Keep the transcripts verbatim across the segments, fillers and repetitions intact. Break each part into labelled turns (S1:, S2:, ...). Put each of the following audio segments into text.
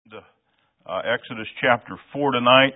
S1: Uh, Exodus chapter four tonight.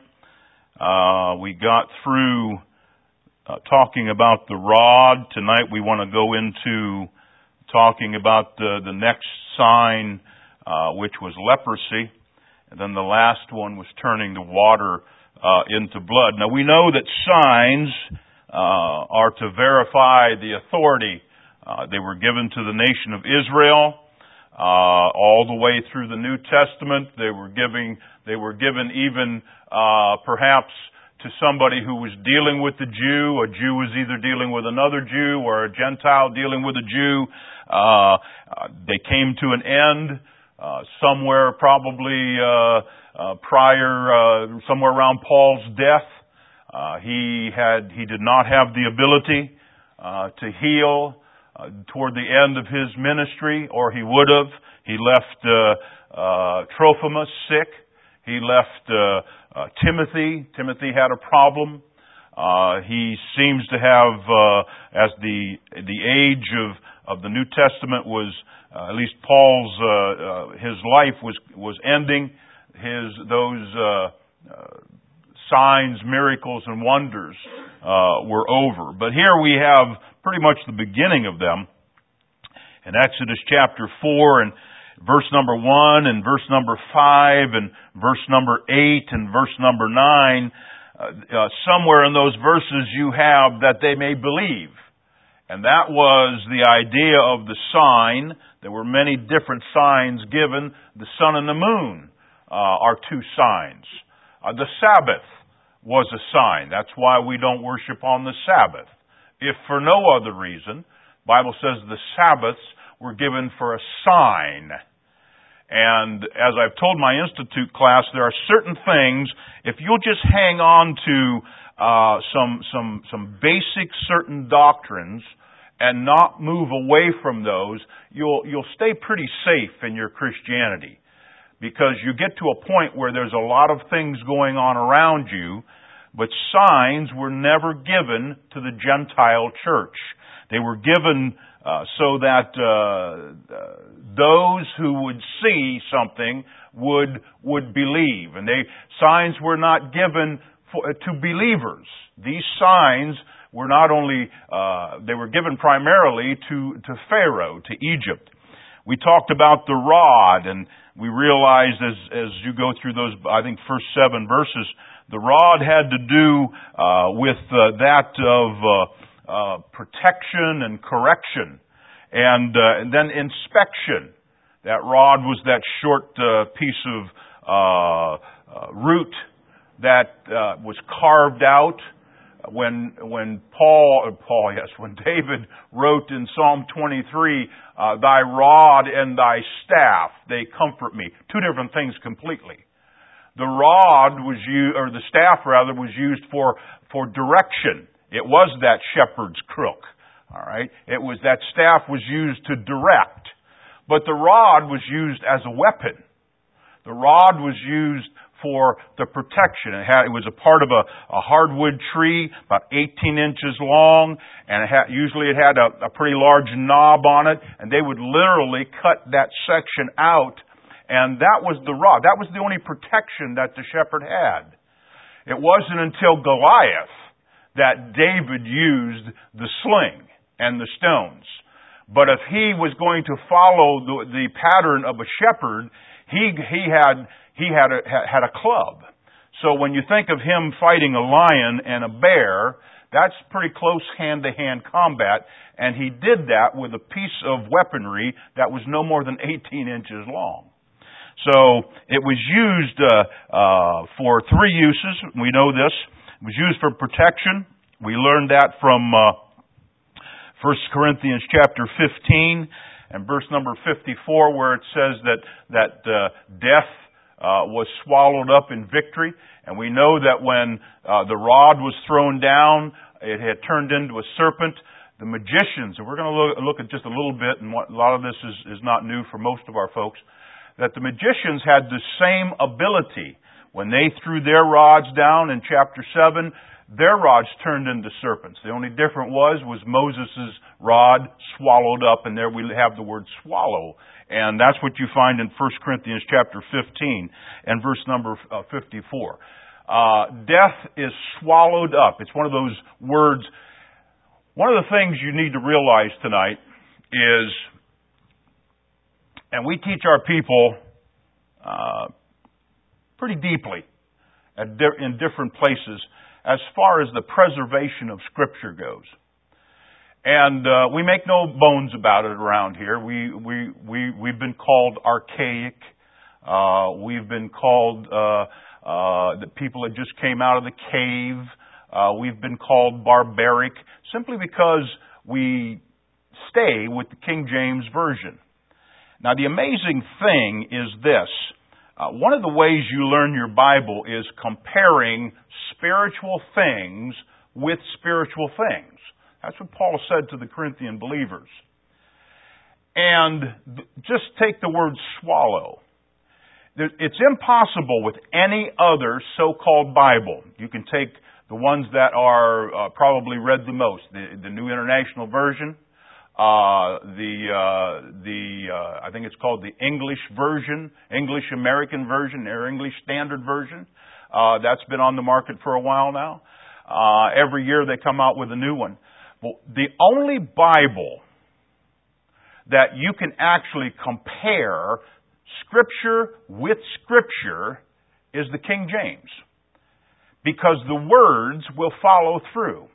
S1: Uh, we got through uh, talking about the rod. Tonight we want to go into talking about the, the next sign, uh, which was leprosy. And then the last one was turning the water uh, into blood. Now we know that signs uh, are to verify the authority. Uh, they were given to the nation of Israel. Uh, all the way through the New Testament, they were giving, they were given even, uh, perhaps to somebody who was dealing with the Jew. A Jew was either dealing with another Jew or a Gentile dealing with a Jew. Uh, uh they came to an end, uh, somewhere probably, uh, uh, prior, uh, somewhere around Paul's death. Uh, he had, he did not have the ability, uh, to heal. Uh, toward the end of his ministry, or he would have. He left uh, uh, Trophimus sick. He left uh, uh, Timothy. Timothy had a problem. Uh, he seems to have, uh, as the the age of, of the New Testament was, uh, at least Paul's, uh, uh, his life was was ending. His those uh, uh, signs, miracles, and wonders uh, were over. But here we have pretty much the beginning of them in Exodus chapter four and verse number one and verse number five and verse number eight and verse number nine. Uh, uh, somewhere in those verses you have that they may believe. And that was the idea of the sign. There were many different signs given. The sun and the moon uh, are two signs. Uh, the Sabbath was a sign. That's why we don't worship on the Sabbath. If for no other reason, the Bible says the Sabbaths were given for a sign. And as I've told my Institute class, there are certain things, if you'll just hang on to uh, some some some basic certain doctrines and not move away from those, you'll you'll stay pretty safe in your Christianity. Because you get to a point where there's a lot of things going on around you, but signs were never given to the Gentile church. They were given uh, so that uh, uh, those who would see something would would believe. And they signs were not given for, to believers. These signs were not only uh, they were given primarily to to Pharaoh, to Egypt. We talked about the rod, and we realized as as you go through those, I think, first seven verses, the rod had to do uh, with uh, that of uh, uh, protection and correction, and, uh, and then inspection. That rod was that short uh, piece of uh, uh, root that uh, was carved out. When when Paul, uh, Paul, yes, when David wrote in Psalm twenty-three, uh, "Thy rod and thy staff, they comfort me." Two different things completely. The rod was used, or the staff rather, was used for, for direction. It was that shepherd's crook. All right? It was, that staff was used to direct. But the rod was used as a weapon. The rod was used for the protection. It had, it was a part of a, a hardwood tree, about eighteen inches long, and it had, usually it had a, a pretty large knob on it, and they would literally cut that section out. And that was the rod. That was the only protection that the shepherd had. It wasn't until Goliath that David used the sling and the stones. But if he was going to follow the, the pattern of a shepherd, he he had he had a, had a club. So when you think of him fighting a lion and a bear, that's pretty close hand-to-hand combat. And he did that with a piece of weaponry that was no more than eighteen inches long. So it was used uh, uh, for three uses. We know this. It was used for protection. We learned that from uh, First Corinthians chapter fifteen and verse number fifty-four, where it says that that uh, death uh, was swallowed up in victory. And we know that when uh, the rod was thrown down, it had turned into a serpent. The magicians, and we're going to look, look at just a little bit, and what, a lot of this is, is not new for most of our folks, that the magicians had the same ability. When they threw their rods down in chapter seven, their rods turned into serpents. The only difference was, was Moses' rod swallowed up, and there we have the word swallow And that's what you find in First Corinthians chapter fifteen and verse number uh, fifty-four. Uh, death is swallowed up. It's one of those words. One of the things you need to realize tonight is, and we teach our people uh, pretty deeply at di- in different places as far as the preservation of Scripture goes. And uh, we make no bones about it around here. We we we we've been called archaic. Uh, we've been called uh, uh, the people that just came out of the cave. Uh, we've been called barbaric simply because we stay with the King James Version. Now, the amazing thing is this: uh, one of the ways you learn your Bible is comparing spiritual things with spiritual things. That's what Paul said to the Corinthian believers. And just take the word swallow. It's impossible with any other so-called Bible. You can take the ones that are uh, probably read the most, the, the New International Version, uh, the uh, the uh, I think it's called the English Version, English American Version, or English Standard Version. Uh, that's been on the market for a while now. Uh, every year they come out with a new one. Well, the only Bible that you can actually compare Scripture with Scripture is the King James, because the words will follow through.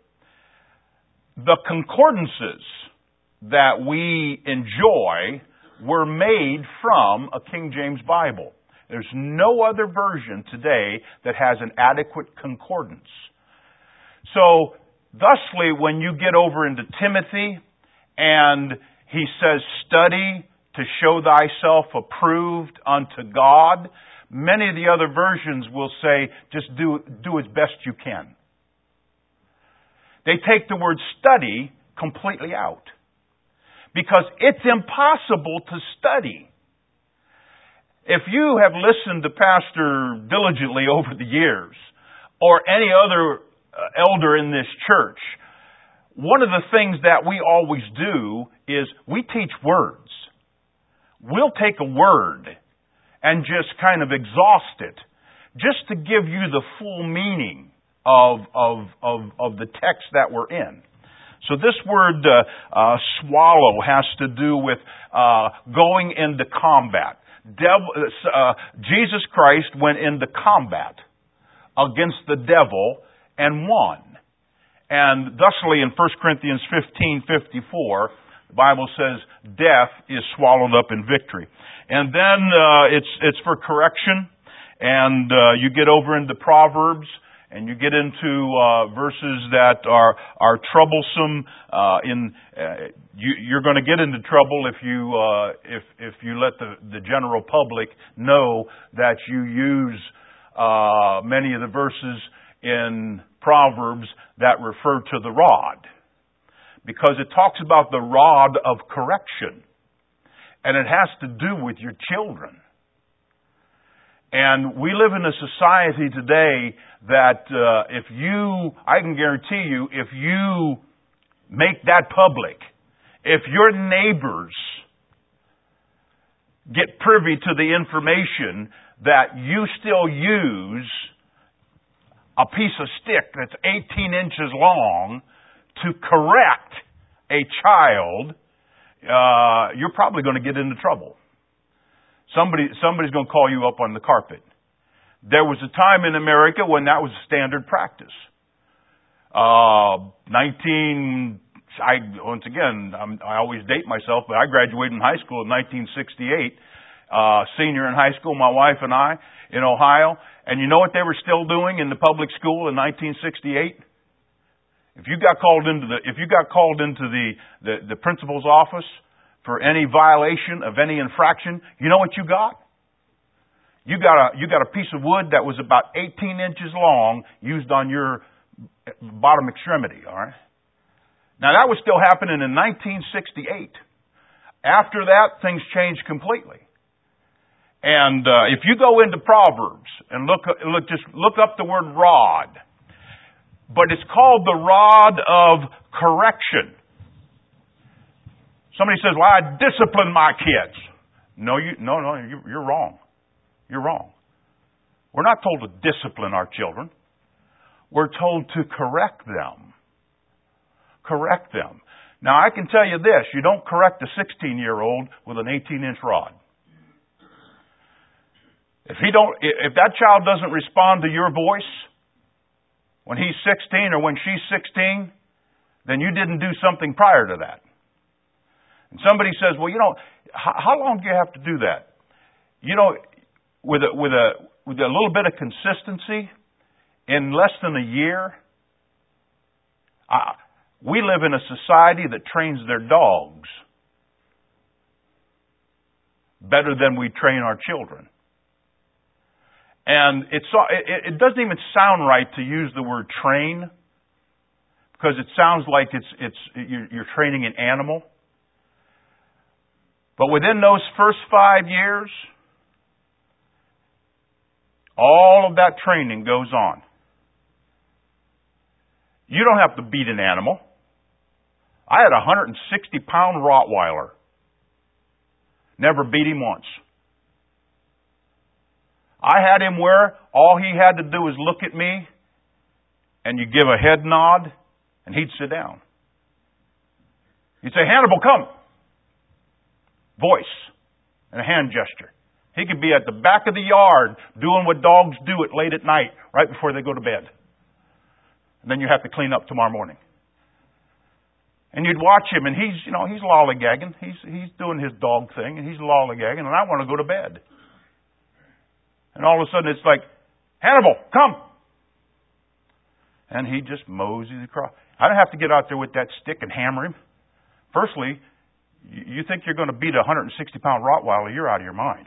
S1: The concordances that we enjoy were made from a King James Bible. There's no other version today that has an adequate concordance. So, thusly, when you get over into Timothy and he says, study to show thyself approved unto God, many of the other versions will say, just do, do as best you can. They take the word study completely out, because it's impossible to study. If you have listened to Pastor diligently over the years, or any other elder in this church, one of the things that we always do is we teach words. We'll take a word and just kind of exhaust it, just to give you the full meaning of of of, of the text that we're in. So this word uh, uh, swallow has to do with uh, going into combat. Devil, uh, Jesus Christ went into combat against the devil and won. And thusly in First Corinthians fifteen fifty-four, the Bible says death is swallowed up in victory. And then uh, it's it's for correction, and uh, you get over into Proverbs, and you get into uh, verses that are are troublesome. Uh, in uh, you, you're going to get into trouble if you uh, if if you let the the general public know that you use uh, many of the verses in Proverbs that refer to the rod, because it talks about the rod of correction, and it has to do with your children. And we live in a society today that uh, if you, I can guarantee you, if you make that public, if your neighbors get privy to the information that you still use a piece of stick that's eighteen inches long to correct a child, uh, you're probably going to get into trouble. Somebody, somebody's going to call you up on the carpet. There was a time in America when that was standard practice. Uh, nineteen, I, once again, I'm, I always date myself, but I graduated in high school in nineteen sixty-eight. Uh, senior in high school, my wife and I, in Ohio. And you know what they were still doing in the public school in nineteen sixty-eight? If you got called into the, if you got called into the, the, the principal's office for any violation of any infraction, you know what you got? You got a, you got a piece of wood that was about eighteen inches long used on your bottom extremity, alright? Now that was still happening in nineteen sixty-eight. After that, things changed completely. And uh, if you go into Proverbs and look, look, just look up the word rod, but it's called the rod of correction. Somebody says, "Well, I discipline my kids." No, you, no, no, you, you're wrong. You're wrong. We're not told to discipline our children. We're told to correct them. Correct them. Now, I can tell you this. You don't correct a sixteen-year-old with an eighteen-inch rod. If he don't, if that child doesn't respond to your voice when he's sixteen or when she's sixteen, then you didn't do something prior to that. And somebody says, well, you know, how, how long do you have to do that? You know, with a, with a, with a little bit of consistency, in less than a year, I, we live in a society that trains their dogs better than we train our children. And it's, it, it doesn't even sound right to use the word train, because it sounds like it's, it's, you're, you're training an animal. But within those first five years, all of that training goes on. You don't have to beat an animal. I had a one hundred sixty pound Rottweiler. Never beat him once. I had him where all he had to do was look at me, and you give a head nod, and he'd sit down. You'd say, Hannibal, come. Voice and a hand gesture. He could be at the back of the yard doing what dogs do at late at night, right before they go to bed. And then you have to clean up tomorrow morning. And you'd watch him, and he's, you know, he's lollygagging. He's, he's doing his dog thing, and he's lollygagging, and I want to go to bed. And all of a sudden it's like, Hannibal, come! And he just moseys across. I don't have to get out there with that stick and hammer him. Firstly, you think you're going to beat a one hundred sixty pound Rottweiler, you're out of your mind.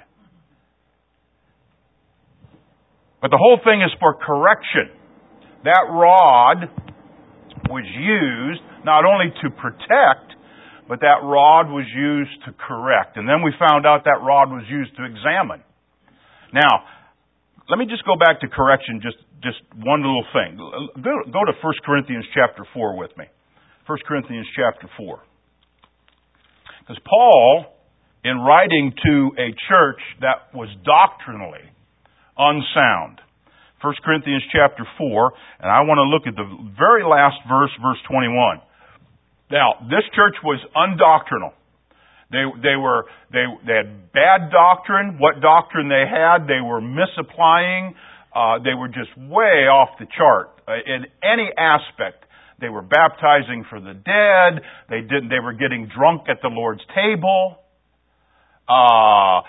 S1: But the whole thing is for correction. That rod was used not only to protect, but that rod was used to correct. And then we found out that rod was used to examine. Now, let me just go back to correction, just, just one little thing. Go, go to First Corinthians chapter four with me. First Corinthians chapter four. Because Paul, in writing to a church that was doctrinally unsound, First Corinthians chapter four, and I want to look at the very last verse, verse twenty-one. Now, this church was undoctrinal. They they were they they had bad doctrine. What doctrine they had, they were misapplying. Uh, they were just way off the chart uh, in any aspect. They were baptizing for the dead. They didn't. They were getting drunk at the Lord's table. Uh,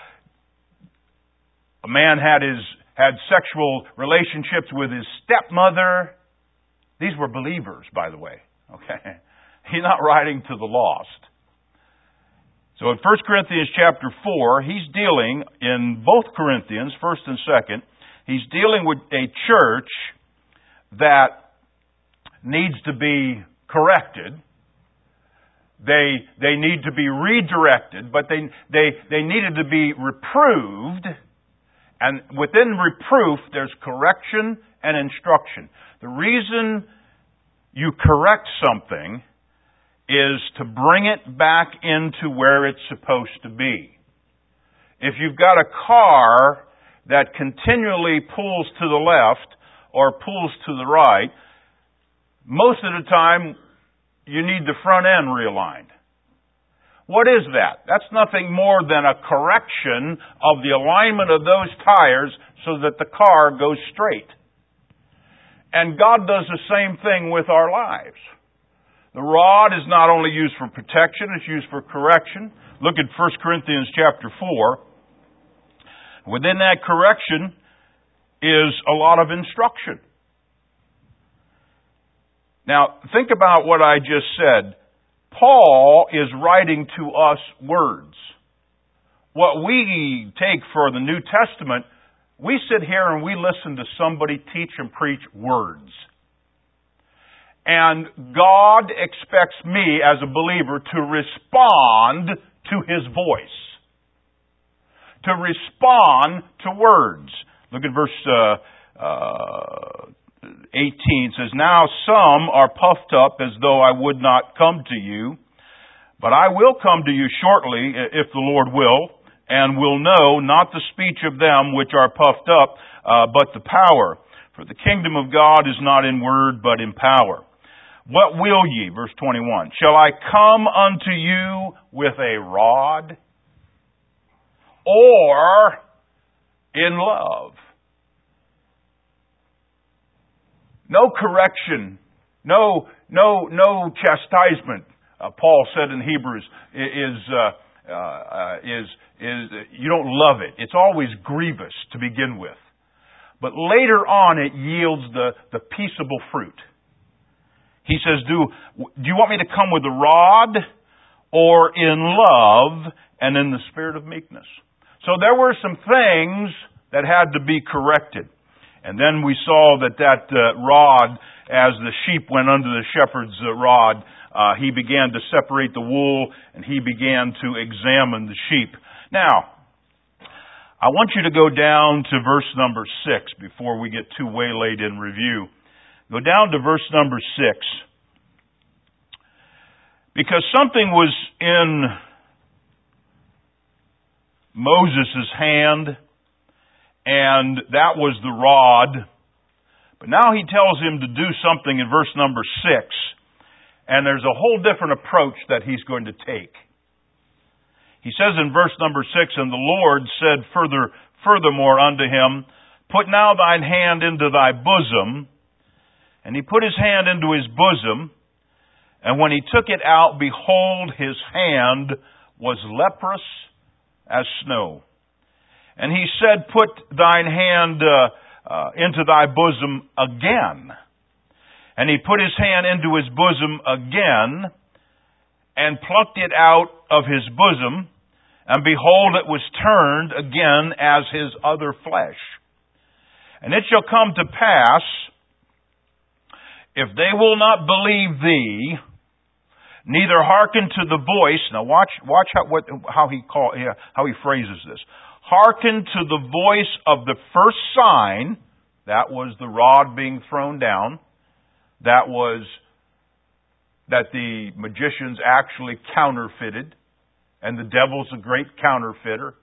S1: a man had his had sexual relationships with his stepmother. These were believers, by the way. Okay, he's not writing to the lost. So in First Corinthians chapter four, he's dealing in both Corinthians, first and second. He's dealing with a church that needs to be corrected. They they need to be redirected, but they they they needed to be reproved. And within reproof, there's correction and instruction. The reason you correct something is to bring it back into where it's supposed to be. If you've got a car that continually pulls to the left or pulls to the right, most of the time, you need the front end realigned. What is that? That's nothing more than a correction of the alignment of those tires so that the car goes straight. And God does the same thing with our lives. The rod is not only used for protection, it's used for correction. Look at First Corinthians chapter four. Within that correction is a lot of instruction. Now, think about what I just said. Paul is writing to us words. What we take for the New Testament, we sit here and we listen to somebody teach and preach words. And God expects me as a believer to respond to His voice. To respond to words. Look at verse uh, uh, eighteen. It says, Now some are puffed up as though I would not come to you, but I will come to you shortly, if the Lord will. and will know not the speech of them which are puffed up, uh, but the power. For the kingdom of God is not in word, but in power. What will ye? Verse twenty-one. Shall I come unto you with a rod? Or in love? No correction. No, no, no chastisement. Uh, Paul said in Hebrews is, uh, uh, is, is, you don't love it. It's always grievous to begin with. But later on it yields the, the peaceable fruit. He says, do, do you want me to come with a rod or in love and in the spirit of meekness? So there were some things that had to be corrected. And then we saw that that uh, rod, as the sheep went under the shepherd's uh, rod, uh, he began to separate the wool and he began to examine the sheep. Now, I want you to go down to verse number six before we get too waylaid in review. Go down to verse number six. Because something was in Moses' hand, and that was the rod. But now he tells him to do something in verse number six, and there's a whole different approach that he's going to take. He says in verse number six, and the Lord said further, furthermore unto him, put now thine hand into thy bosom. And he put his hand into his bosom, and when he took it out, behold, his hand was leprous as snow. And he said, put thine hand uh, uh, into thy bosom again. And he put his hand into his bosom again, and plucked it out of his bosom, and behold, it was turned again as his other flesh. And it shall come to pass, if they will not believe thee, neither hearken to the voice. Now watch, watch how what how he call how he phrases this. Hearken to the voice of the first sign. That was the rod being thrown down. That was that the magicians actually counterfeited, and the devil's a great counterfeiter.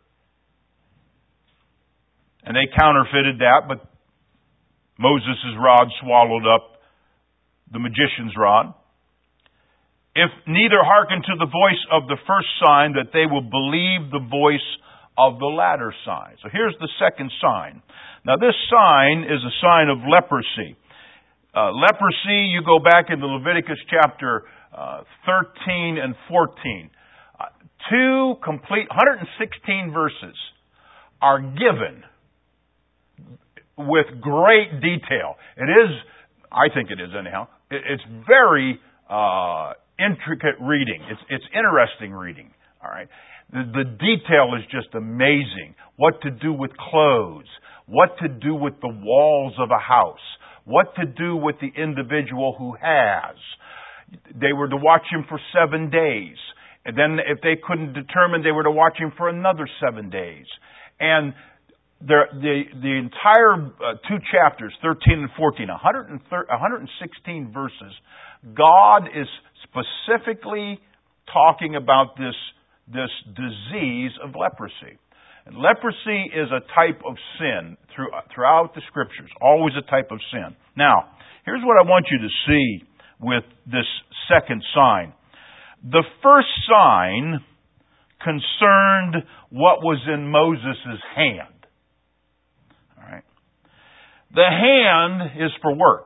S1: And they counterfeited that, but Moses' rod swallowed up the magician's rod. If neither hearken to the voice of the first sign, that they will believe the voice of the latter sign. So here's the second sign. Now this sign is a sign of leprosy. Uh, leprosy, you go back into Leviticus chapter uh, thirteen and fourteen. Uh, two complete, one hundred sixteen verses are given with great detail. It is, I think it is anyhow, it, it's very uh, intricate reading. It's, it's interesting reading. All right. The, the detail is just amazing. What to do with clothes. What to do with the walls of a house. What to do with the individual who has. They were to watch him for seven days. And then if they couldn't determine, they were to watch him for another seven days. And the, the, the entire uh, two chapters, thirteen and fourteen, one hundred sixteen verses, God is specifically talking about this, this disease of leprosy. And leprosy is a type of sin through, throughout the Scriptures, always a type of sin. Now, here's what I want you to see with this second sign. The first sign concerned what was in Moses' hand. All right. The hand is for work.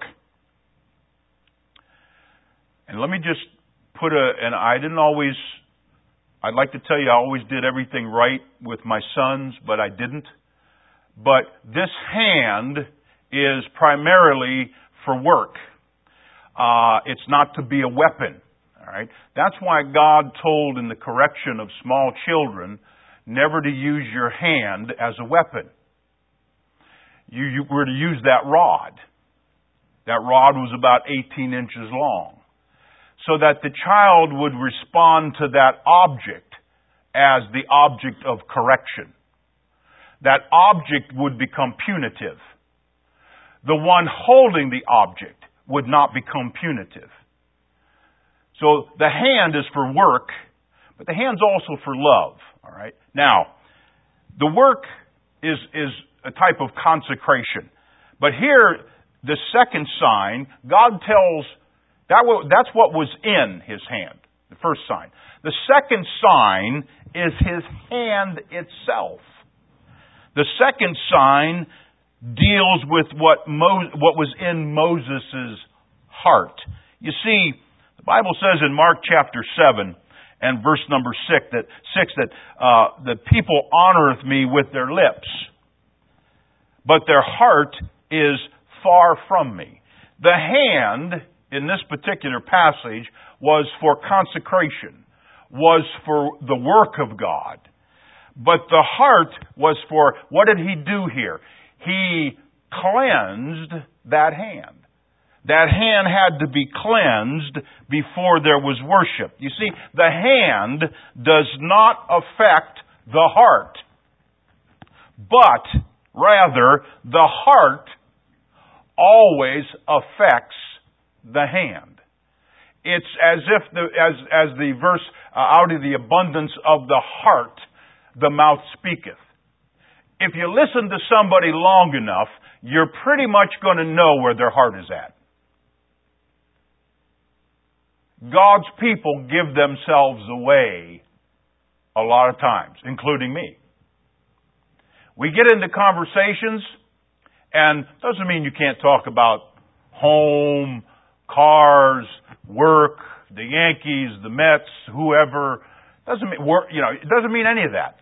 S1: And let me just put a, and I didn't always, I'd like to tell you I always did everything right with my sons, but I didn't. But this hand is primarily for work. Uh, it's not to be a weapon. All right. That's why God told in the correction of small children never to use your hand as a weapon. You, you were to use that rod. That rod was about eighteen inches long. So that the child would respond to that object as the object of correction. That object would become punitive. The one holding the object would not become punitive. So the hand is for work, but the hand's also for love. All right. Now, The work is, is a type of consecration. But here, the second sign, God tells, that that's what was in His hand, the first sign. The second sign is His hand itself. The second sign deals with what Mo- what was in Moses' heart. You see, the Bible says in Mark chapter seven and verse number six that six that uh, the people honoreth me with their lips, but their heart is far from me. The hand in this particular passage was for consecration, was for the work of God. But the heart was for, what did He do here? He cleansed that hand. That hand had to be cleansed before there was worship. You see, the hand does not affect the heart, but rather the heart always affects the hand. It's as if the, as as the verse uh, out of the abundance of the heart the mouth speaketh. If you listen to somebody long enough, you're pretty much going to know where their heart is at. God's people give themselves away a lot of times, including me. We get into conversations, and doesn't mean you can't talk about home, cars, work, the Yankees, the Mets, whoever. Doesn't mean, you know, it doesn't mean any of that.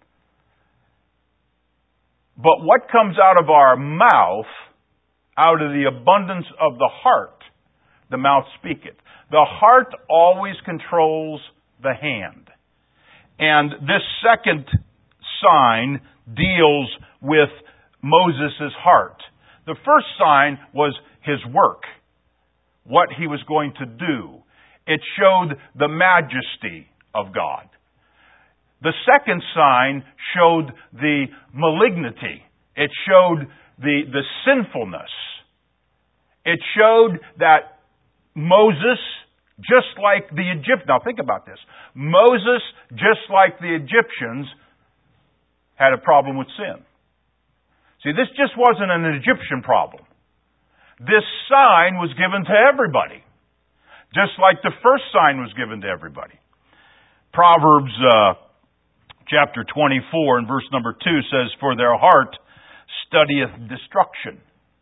S1: But what comes out of our mouth, out of the abundance of the heart, the mouth speaketh. The heart always controls the hand. And this second sign deals with Moses' heart. The first sign was his work, what he was going to do. It showed the majesty of God. The second sign showed the malignity. It showed the, the sinfulness. It showed that Moses, just like the Egyptians, now think about this. Moses, just like the Egyptians, had a problem with sin. See, this just wasn't an Egyptian problem. This sign was given to everybody, just like the first sign was given to everybody. Proverbs uh, chapter twenty-four and verse number two says, "For their heart studieth destruction."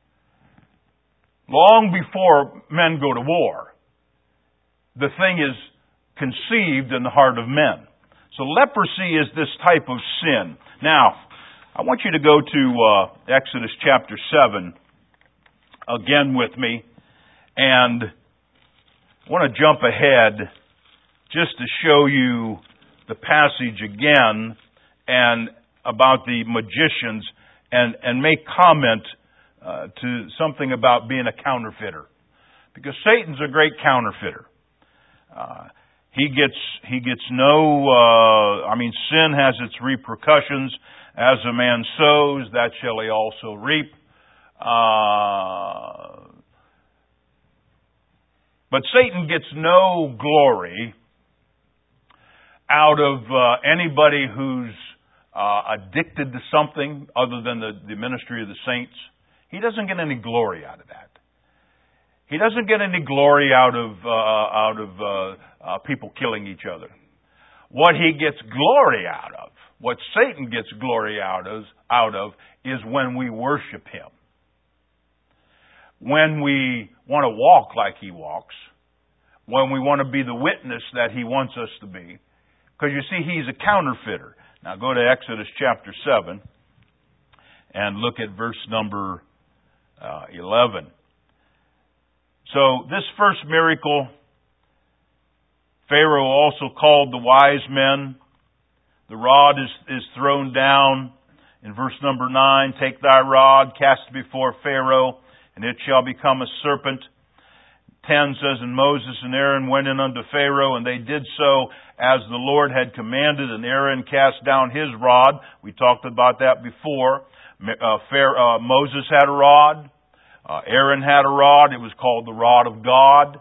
S1: Long before men go to war, the thing is conceived in the heart of men. So leprosy is this type of sin. Now, I want you to go to uh, Exodus chapter seven again with me, and I want to jump ahead just to show you the passage again and about the magicians and, and make comment uh, to something about being a counterfeiter. Because Satan's a great counterfeiter. Uh, he gets he gets no, uh, I mean, sin has its repercussions. As a man sows, that shall he also reap. Uh, but Satan gets no glory out of uh, anybody who's uh, addicted to something other than the, the ministry of the saints. He doesn't get any glory out of that. He doesn't get any glory out of uh, out of uh, uh, people killing each other. What he gets glory out of, what Satan gets glory out of, out of, is when we worship him. When we want to walk like he walks. When we want to be the witness that he wants us to be. Because you see, he's a counterfeiter. Now go to Exodus chapter seven and look at verse number uh, eleven. So this first miracle, Pharaoh also called the wise men. The rod is, is thrown down. In verse number nine, take thy rod, cast it before Pharaoh, and it shall become a serpent. ten says, and Moses and Aaron went in unto Pharaoh, and they did so as the Lord had commanded, and Aaron cast down his rod. We talked about that before. Uh, Pharaoh, uh, Moses had a rod. Uh, Aaron had a rod. It was called the rod of God.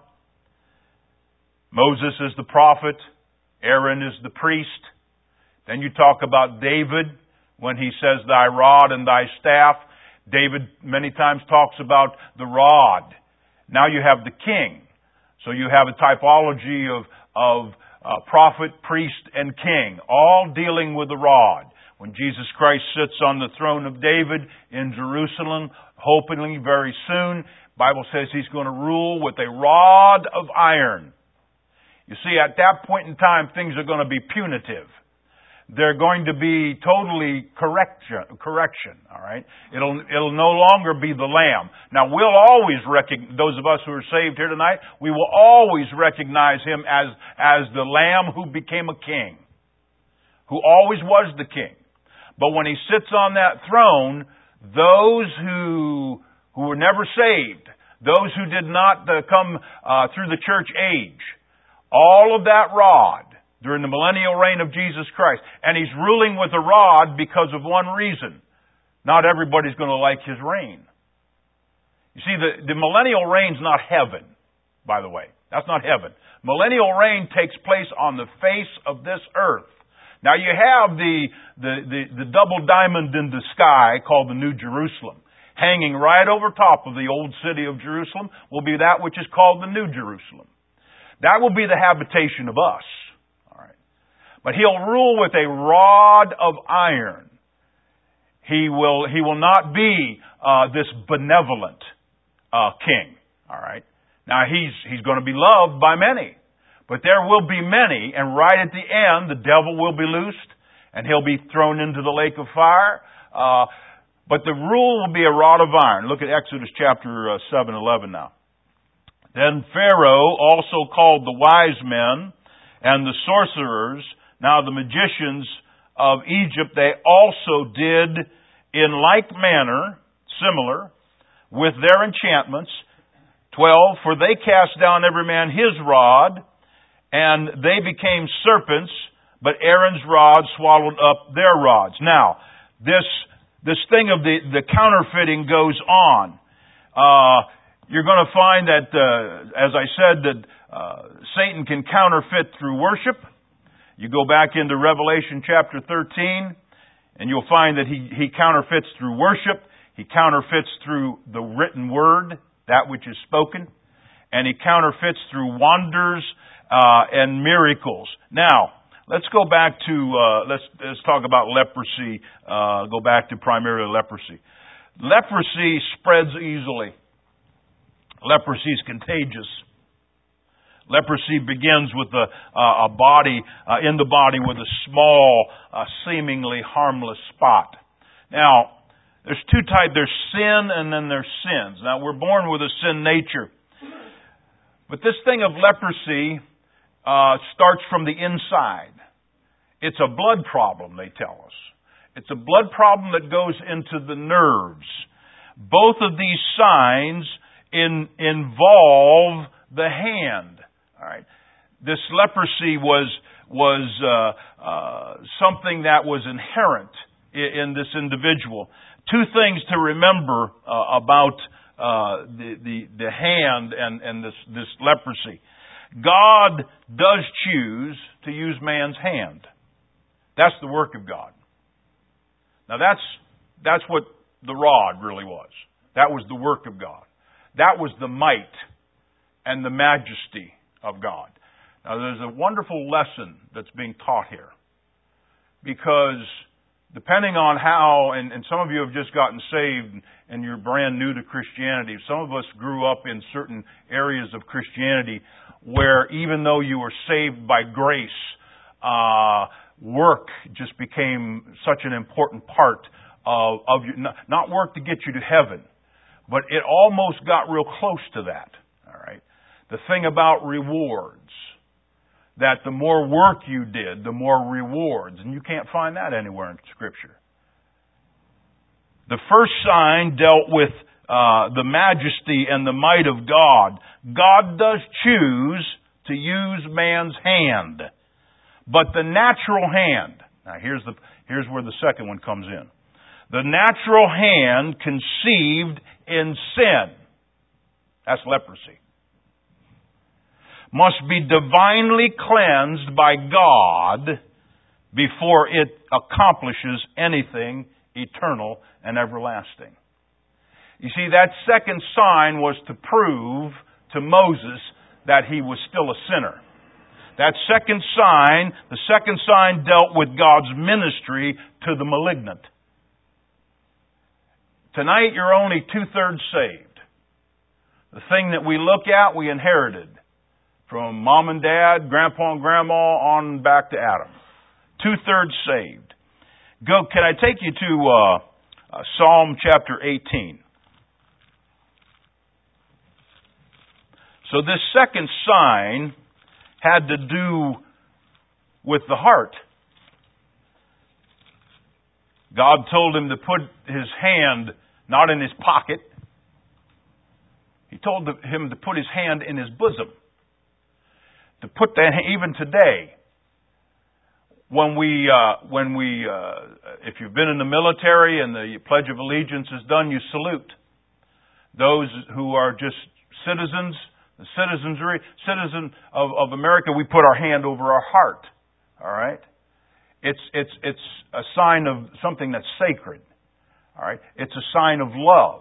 S1: Moses is the prophet. Aaron is the priest. Then you talk about David. when he says, thy rod and thy staff. David many times talks about the rod. Now you have the king. So you have a typology of, of uh, prophet, priest, and king, all dealing with the rod. When Jesus Christ sits on the throne of David in Jerusalem, hopefully very soon, the Bible says He's going to rule with a rod of iron. You see, at that point in time, things are going to be punitive. They're going to be totally correction, correction, all right? It'll, it'll no longer be the lamb. Now, we'll always recognize, those of us who are saved here tonight, we will always recognize Him as, as the lamb who became a king, who always was the king. But when He sits on that throne, those who, who were never saved, those who did not uh, come uh, through the church age, all of that rod, during the millennial reign of Jesus Christ. And He's ruling with a rod because of one reason. Not everybody's going to like His reign. You see, the, the millennial reign's not heaven, by the way. That's not heaven. Millennial reign takes place on the face of this earth. Now you have the, the, the, the double diamond in the sky called the New Jerusalem. Hanging right over top of the old city of Jerusalem will be that which is called the New Jerusalem. That will be the habitation of us. But He'll rule with a rod of iron. He will, he will not be uh, this benevolent uh, king. All right. Now He's, he's going to be loved by many. But there will be many, and right at the end, the devil will be loosed, and he'll be thrown into the lake of fire. Uh, but the rule will be a rod of iron. Look at Exodus chapter uh, seven, eleven now. Then Pharaoh also called the wise men and the sorcerers. Now the magicians of Egypt, they also did in like manner, similar, with their enchantments. Twelve, for they cast down every man his rod, and they became serpents, but Aaron's rod swallowed up their rods. Now, this this thing of the, the counterfeiting goes on. Uh, you're going to find that, uh, as I said, that uh, Satan can counterfeit through worship. You go back into Revelation chapter thirteen, and you'll find that he, he counterfeits through worship. He counterfeits through the written word, that which is spoken. And he counterfeits through wonders uh, and miracles. Now, let's go back to, uh, let's, let's talk about leprosy. Uh, go back to primarily leprosy. Leprosy spreads easily. Leprosy is contagious. Leprosy begins with a, uh, a body, uh, in the body with a small, uh, seemingly harmless spot. Now, there's two types. There's sin and then there's sins. Now, we're born with a sin nature. But this thing of leprosy uh, starts from the inside. It's a blood problem, they tell us. It's a blood problem that goes into the nerves. Both of these signs in, involve the hand. All right. This leprosy was was uh, uh, something that was inherent in, in this individual. Two things to remember uh, about uh, the, the the hand and and this this leprosy. God does choose to use man's hand. That's the work of God. Now that's that's what the rod really was. That was the work of God. That was the might and the majesty of God. Now there's a wonderful lesson that's being taught here. Because depending on how, and, and some of you have just gotten saved and you're brand new to Christianity. Some of us grew up in certain areas of Christianity where even though you were saved by grace, uh, work just became such an important part of, of your, not, not work to get you to heaven, but it almost got real close to that. All right. The thing about rewards, that the more work you did, the more rewards. And you can't find that anywhere in Scripture. The first sign dealt with uh, the majesty and the might of God. God does choose to use man's hand. But the natural hand, now here's the here's where the second one comes in. The natural hand conceived in sin, that's leprosy, must be divinely cleansed by God before it accomplishes anything eternal and everlasting. You see, that second sign was to prove to Moses that he was still a sinner. That second sign, the second sign dealt with God's ministry to the malignant. Tonight you're only two-thirds saved. The thing that we look at, we inherited from mom and dad, grandpa and grandma, on back to Adam. Two-thirds saved. Go. Can I take you to uh, uh, Psalm chapter eighteen? So this second sign had to do with the heart. God told him to put his hand not in his pocket. He told him to put his hand in his bosom. To put that, even today, when we, uh, when we, uh, if you've been in the military and the Pledge of Allegiance is done, you salute those who are just citizens. The citizenry, citizen of, of America, we put our hand over our heart. All right? It's, it's, it's a sign of something that's sacred. All right? It's a sign of love.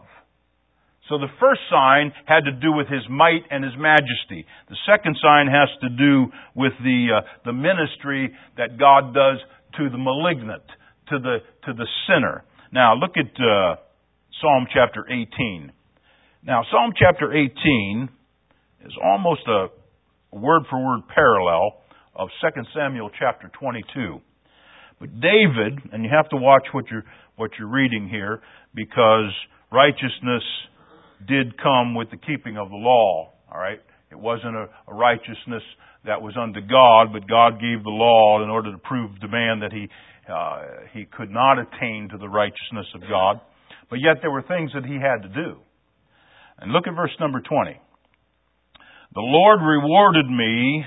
S1: So the first sign had to do with His might and His majesty. The second sign has to do with the, uh, the ministry that God does to the malignant, to the, to the sinner. Now, look at, uh, Psalm chapter eighteen. Now, Psalm chapter eighteen is almost a word-for-word parallel of Second Samuel chapter twenty-two. But David, and you have to watch what you're, what you're reading here, because righteousness did come with the keeping of the law. All right? It wasn't a, a righteousness that was unto God, but God gave the law in order to prove to man that he, uh, he could not attain to the righteousness of God. But yet there were things that he had to do. And look at verse number twenty. The Lord rewarded me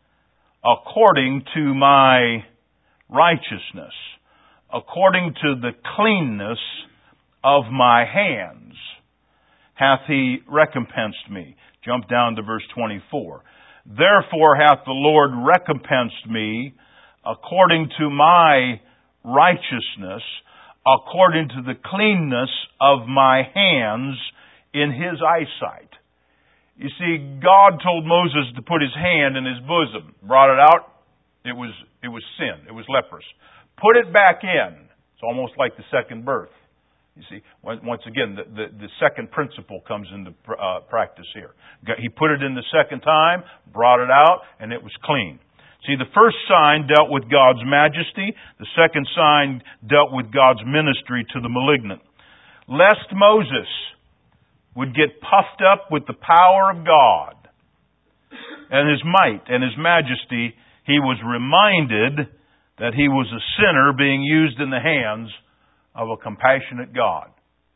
S1: according to my righteousness, according to the cleanness of my hands, hath He recompensed me. Jump down to verse twenty-four. Therefore hath the Lord recompensed me according to my righteousness, according to the cleanness of my hands in His eyesight. You see, God told Moses to put his hand in his bosom. Brought it out. It was, it was sin. It was leprous. Put it back in. It's almost like the second birth. You see, once again, the, the, the second principle comes into uh, practice here. He put it in the second time, brought it out, and it was clean. See, the first sign dealt with God's majesty. The second sign dealt with God's ministry to the malignant. Lest Moses would get puffed up with the power of God and His might and His majesty, he was reminded that he was a sinner being used in the hands of a compassionate God.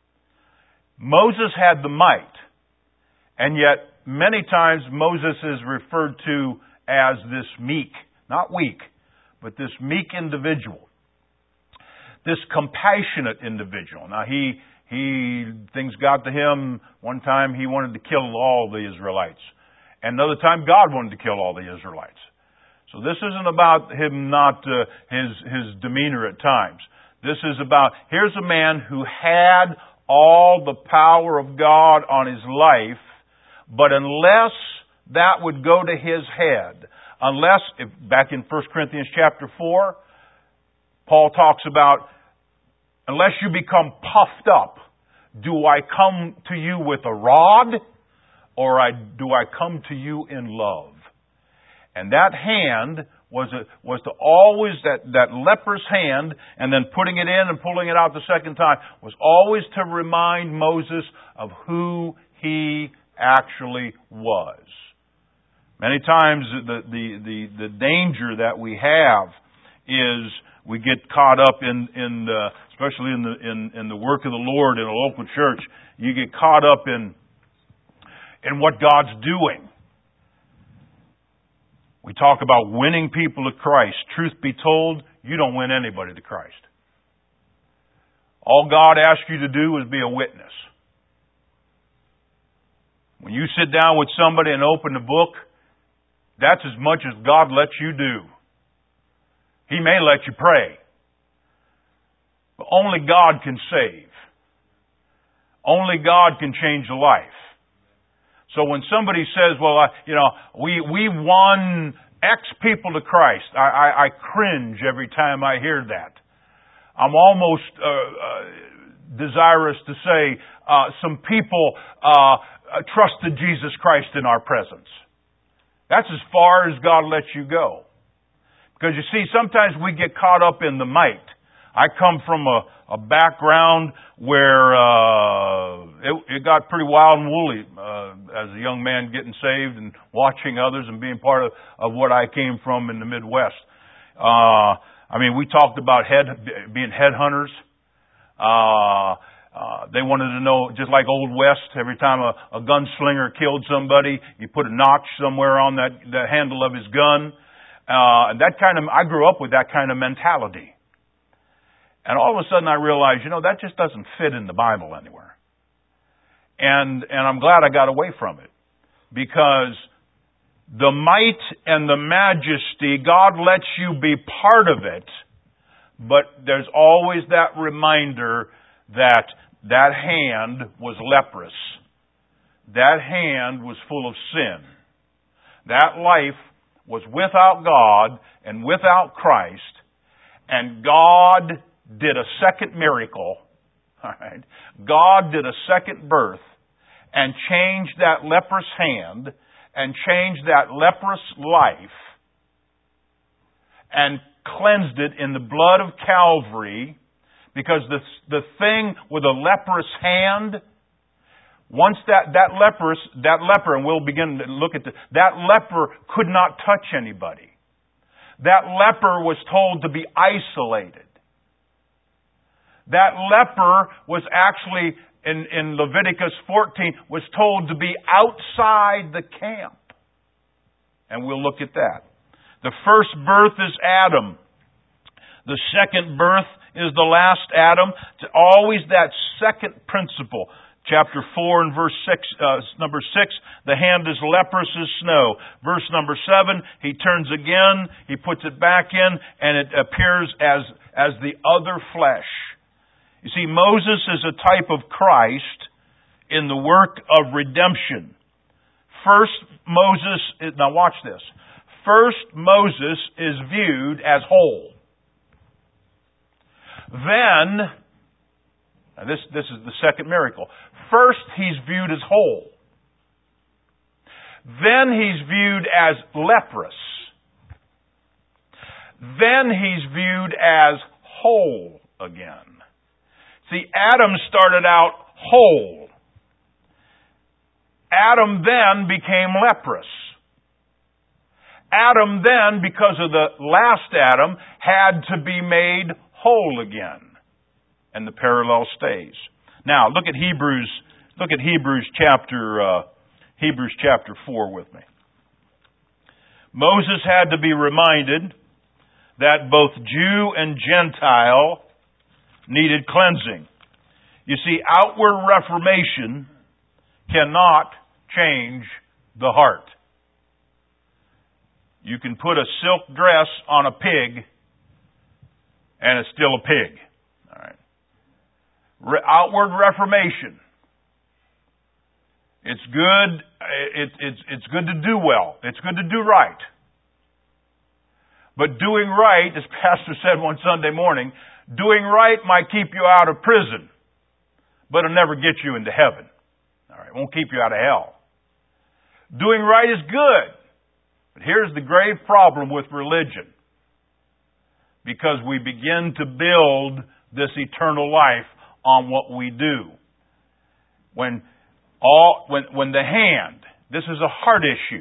S1: Moses had the might, and yet many times Moses is referred to as this meek, not weak, but this meek individual, this compassionate individual. Now he He, things got to him. One time he wanted to kill all the Israelites. And another time God wanted to kill all the Israelites. So this isn't about him not, uh, his, his demeanor at times. This is about, here's a man who had all the power of God on his life, but unless that would go to his head, unless, if, back in First Corinthians chapter four, Paul talks about, unless you become puffed up, do I come to you with a rod, or I, do I come to you in love? And that hand was a, was to always, that, that leper's hand, and then putting it in and pulling it out the second time, was always to remind Moses of who he actually was. Many times the, the, the, the danger that we have is we get caught up in, in the, especially in the, in, in the work of the Lord in a local church, you get caught up in, in what God's doing. We talk about winning people to Christ. Truth be told, you don't win anybody to Christ. All God asks you to do is be a witness. When you sit down with somebody and open the book, that's as much as God lets you do. He may let you pray. But only God can save. Only God can change a life. So when somebody says, well, I, you know, we, we won X people to Christ, I, I, I cringe every time I hear that. I'm almost uh, uh, desirous to say uh, some people uh, trusted Jesus Christ in our presence. That's as far as God lets you go. Because you see, sometimes we get caught up in the might. I come from a, a background where uh, it, it got pretty wild and woolly uh, as a young man getting saved and watching others and being part of, of what I came from in the Midwest. Uh, I mean, we talked about head being headhunters. Uh, uh, they wanted to know, just like Old West, every time a, a gunslinger killed somebody, you put a notch somewhere on that the handle of his gun. Uh, and that kind of, I grew up with that kind of mentality. And all of a sudden I realized, you know, that just doesn't fit in the Bible anywhere. And, and I'm glad I got away from it. Because the might and the majesty, God lets you be part of it, but there's always that reminder that that hand was leprous. That hand was full of sin. That life was without God and without Christ, and God did a second miracle. All right. God did a second birth and changed that leprous hand and changed that leprous life and cleansed it in the blood of Calvary, because the the thing with a leprous hand, once that, that leprous, that leper, and we'll begin to look at this, that leper could not touch anybody. That leper was told to be isolated. That leper was actually, in, in Leviticus fourteen, was told to be outside the camp. And we'll look at that. The first birth is Adam. The second birth is the last Adam. It's always that second principle. Chapter four and verse six, uh, number six, the hand is leprous as snow. Verse number seven, he turns again, he puts it back in, and it appears as, as the other flesh. You see, Moses is a type of Christ in the work of redemption. First, Moses, now watch this. First, Moses is viewed as whole. Then, now this, this is the second miracle. First, he's viewed as whole. Then he's viewed as leprous. Then he's viewed as whole again. See, Adam started out whole. Adam then became leprous. Adam then, because of the last Adam, had to be made whole again. And the parallel stays. Now, look at Hebrews, look at Hebrews chapter, uh, Hebrews chapter four with me. Moses had to be reminded that both Jew and Gentile needed cleansing. You see, outward reformation cannot change the heart. You can put a silk dress on a pig, and it's still a pig. All right. Re- outward reformation. It's good. It, it's it's good to do well. It's good to do right. But doing right, as Pastor said one Sunday morning, doing right might keep you out of prison, but it'll never get you into heaven. All right, it won't keep you out of hell. Doing right is good. But here's the grave problem with religion. Because we begin to build this eternal life on what we do. When all when when the hand, this is a heart issue.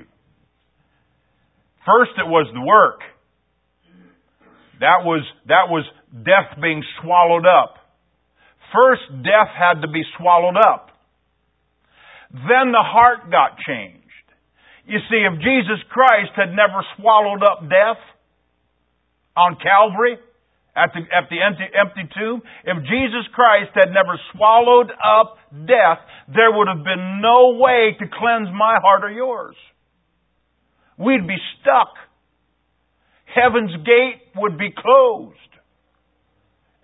S1: First it was the work. That was that was death being swallowed up. First death had to be swallowed up. Then the heart got changed. You see, if Jesus Christ had never swallowed up death on Calvary, at the, at the empty, empty tomb, if Jesus Christ had never swallowed up death, there would have been no way to cleanse my heart or yours. We'd be stuck. Heaven's gate would be closed.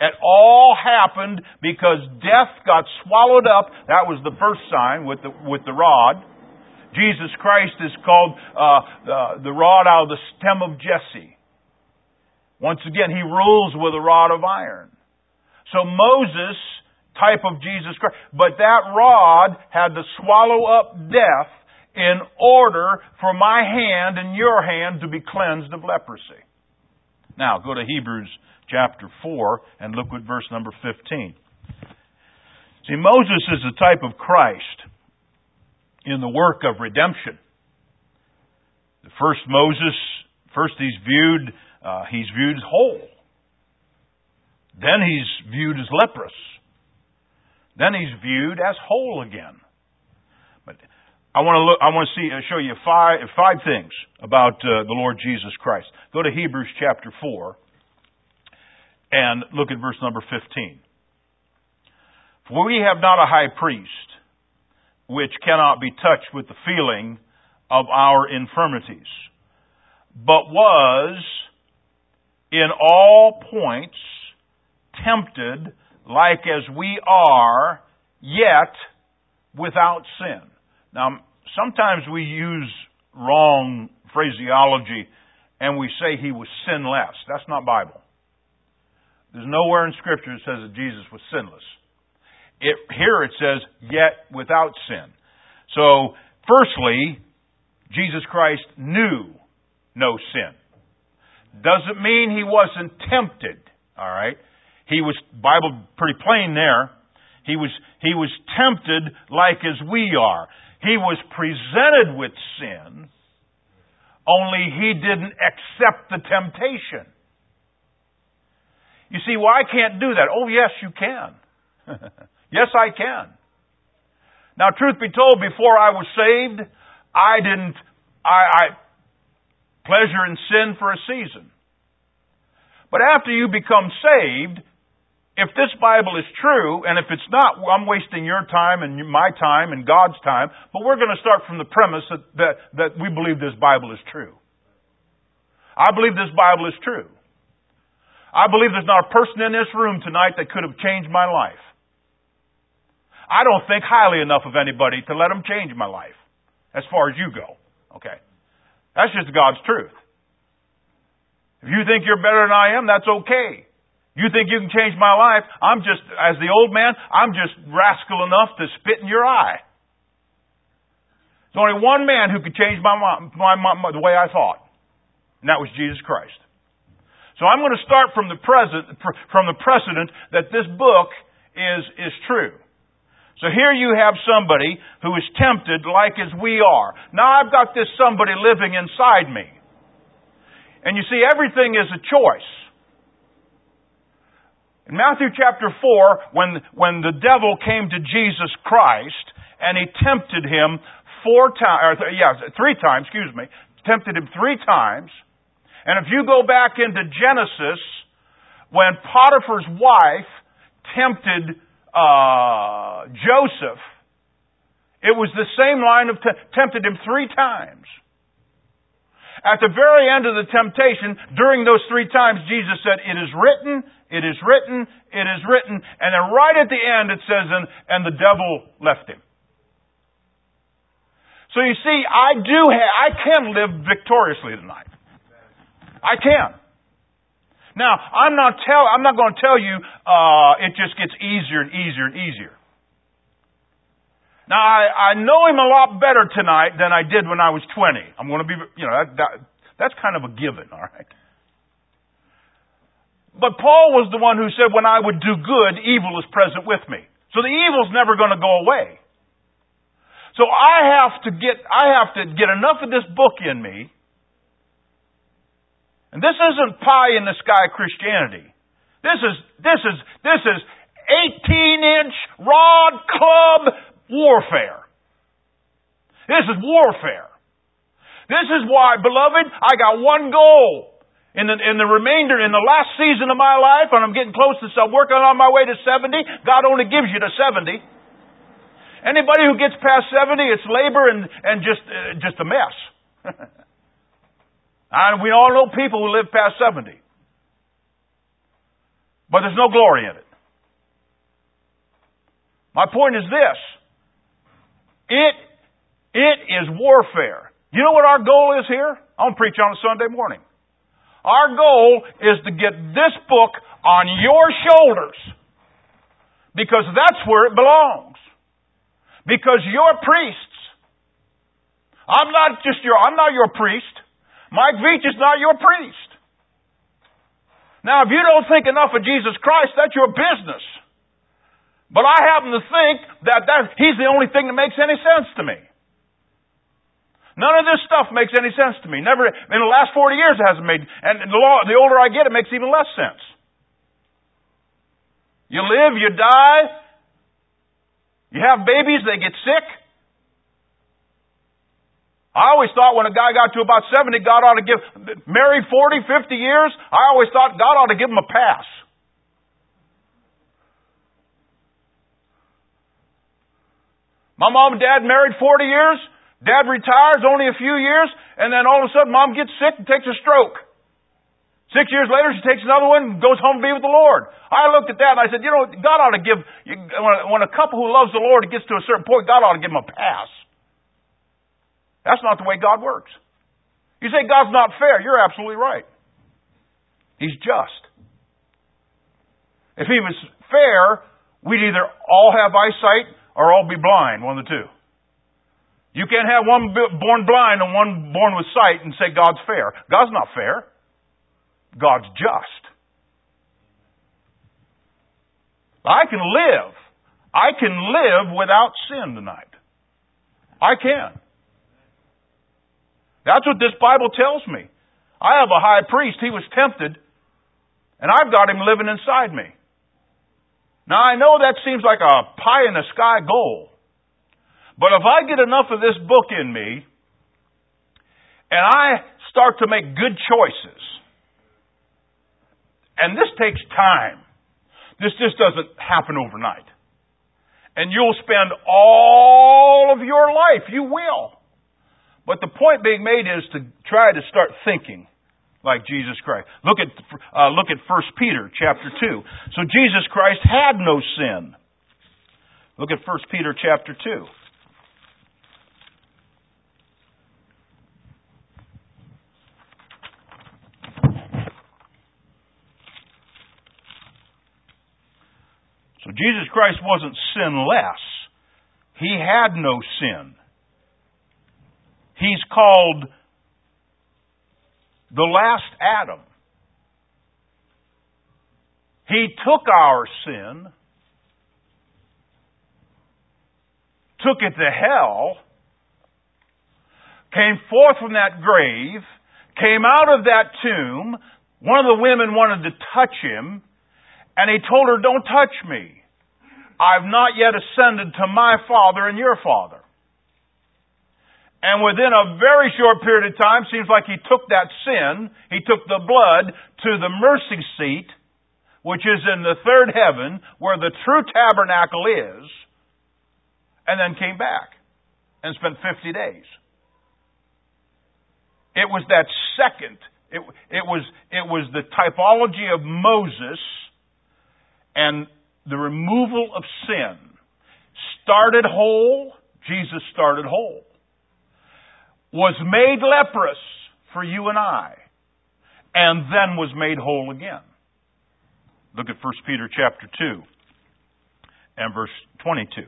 S1: It all happened because death got swallowed up. That was the first sign with the, with the rod. Jesus Christ is called uh, the, the rod out of the stem of Jesse. Once again, He rules with a rod of iron. So Moses, type of Jesus Christ. But that rod had to swallow up death in order for my hand and your hand to be cleansed of leprosy. Now, go to Hebrews chapter four and look at verse number fifteen. See, Moses is a type of Christ in the work of redemption. The first Moses, first he's viewed, uh, he's viewed as whole. Then he's viewed as leprous. Then he's viewed as whole again. But I want to look. I want to see, show you five five things about uh, the Lord Jesus Christ. Go to Hebrews chapter four and look at verse number fifteen. For we have not a high priest which cannot be touched with the feeling of our infirmities, but was in all points tempted like as we are, yet without sin. Now, sometimes we use wrong phraseology and we say He was sinless. That's not Bible. There's nowhere in Scripture that says that Jesus was sinless. It, here it says, yet without sin. So, firstly, Jesus Christ knew no sin. Doesn't mean He wasn't tempted. All right? He was, Bible pretty plain there. He was, he was tempted like as we are. He was presented with sin, only He didn't accept the temptation. You see, well, I can't do that. Oh, yes, you can. Yes, I can. Now, truth be told, before I was saved, I didn't, I, I pleasure in sin for a season. But after you become saved, if this Bible is true, and if it's not, I'm wasting your time and my time and God's time, but we're going to start from the premise that, that, that we believe this Bible is true. I believe this Bible is true. I believe there's not a person in this room tonight that could have changed my life. I don't think highly enough of anybody to let them change my life, as far as you go. Okay? That's just God's truth. If you think you're better than I am, that's okay. You think you can change my life, I'm just, as the old man, I'm just rascal enough to spit in your eye. There's only one man who could change my, my, my, my the way I thought, and that was Jesus Christ. So I'm going to start from the present, from the precedent that this book is, is true. So here you have somebody who is tempted like as we are. Now I've got this somebody living inside me. And you see, everything is a choice. In Matthew chapter four, when, when the devil came to Jesus Christ and he tempted Him four times, or yeah, three times, excuse me, tempted Him three times. And if you go back into Genesis, when Potiphar's wife tempted uh, Joseph, it was the same line of t- tempted him three times. At the very end of the temptation, during those three times, Jesus said, "It is written, it is written, it is written." And then right at the end it says, and, and the devil left him. So you see, I do have, I can live victoriously tonight. I can. Now, I'm not tell, I'm not going to tell you uh, it just gets easier and easier and easier. Now, I, I know Him a lot better tonight than I did when I was twenty. I'm going to be, you know, that, that, that's kind of a given, all right? But Paul was the one who said, when I would do good, evil is present with me. So the evil's never going to go away. So I have to get, I have to get enough of this book in me. And this isn't pie in the sky Christianity. This is, this is, this is eighteen inch rod club warfare. This is warfare. This is why, beloved, I got one goal. In the, in the remainder, in the last season of my life, and I'm getting close to, I'm working on my way to seventy, God only gives you to seventy. Anybody who gets past seventy, it's labor and, and just, uh, just a mess. And we all know people who live past seventy. but there's no glory in it. My point is this. It, it is warfare. You know what our goal is here? I'm going to preach on a Sunday morning. Our goal is to get this book on your shoulders. Because that's where it belongs. Because you're priests. I'm not just your, I'm not your priest. Mike Veach is not your priest. Now, if you don't think enough of Jesus Christ, that's your business. But I happen to think that, that He's the only thing that makes any sense to me. None of this stuff makes any sense to me. Never, in the last forty years it hasn't made, and the, law, the older I get, it makes even less sense. You live, you die, you have babies, they get sick. I always thought when a guy got to about seventy, God ought to give, married forty, fifty years, I always thought God ought to give him a pass. My mom and dad married forty years, dad retires only a few years, and then all of a sudden mom gets sick and takes a stroke. Six years later, she takes another one and goes home to be with the Lord. I looked at that and I said, you know, God ought to give, when a couple who loves the Lord gets to a certain point, God ought to give them a pass. That's not the way God works. You say God's not fair. You're absolutely right. He's just. If He was fair, we'd either all have eyesight or all be blind, one of the two. You can't have one born blind and one born with sight and say God's fair. God's not fair. God's just. I can live. I can live without sin tonight. I can. That's what this Bible tells me. I have a high priest. He was tempted, and I've got him living inside me. Now, I know that seems like a pie-in-the-sky goal, but if I get enough of this book in me, and I start to make good choices, and this takes time. This just doesn't happen overnight. And you'll spend all of your life, you will. But the point being made is to try to start thinking like Jesus Christ. Look at uh, look at First Peter chapter two. So Jesus Christ had no sin. Look at First Peter chapter two. So Jesus Christ wasn't sinless. He had no sin. He's called the last Adam. He took our sin, took it to hell, came forth from that grave, came out of that tomb. One of the women wanted to touch him, and he told her, "Don't touch me. I've not yet ascended to my Father and your Father." And within a very short period of time, seems like he took that sin, he took the blood to the mercy seat, which is in the third heaven, where the true tabernacle is, and then came back and spent fifty days. It was that second, it, it was, it was the typology of Moses and the removal of sin. Started whole, Jesus started whole. Was made leprous for you and I, and then was made whole again. Look at First Peter chapter two and verse twenty-two.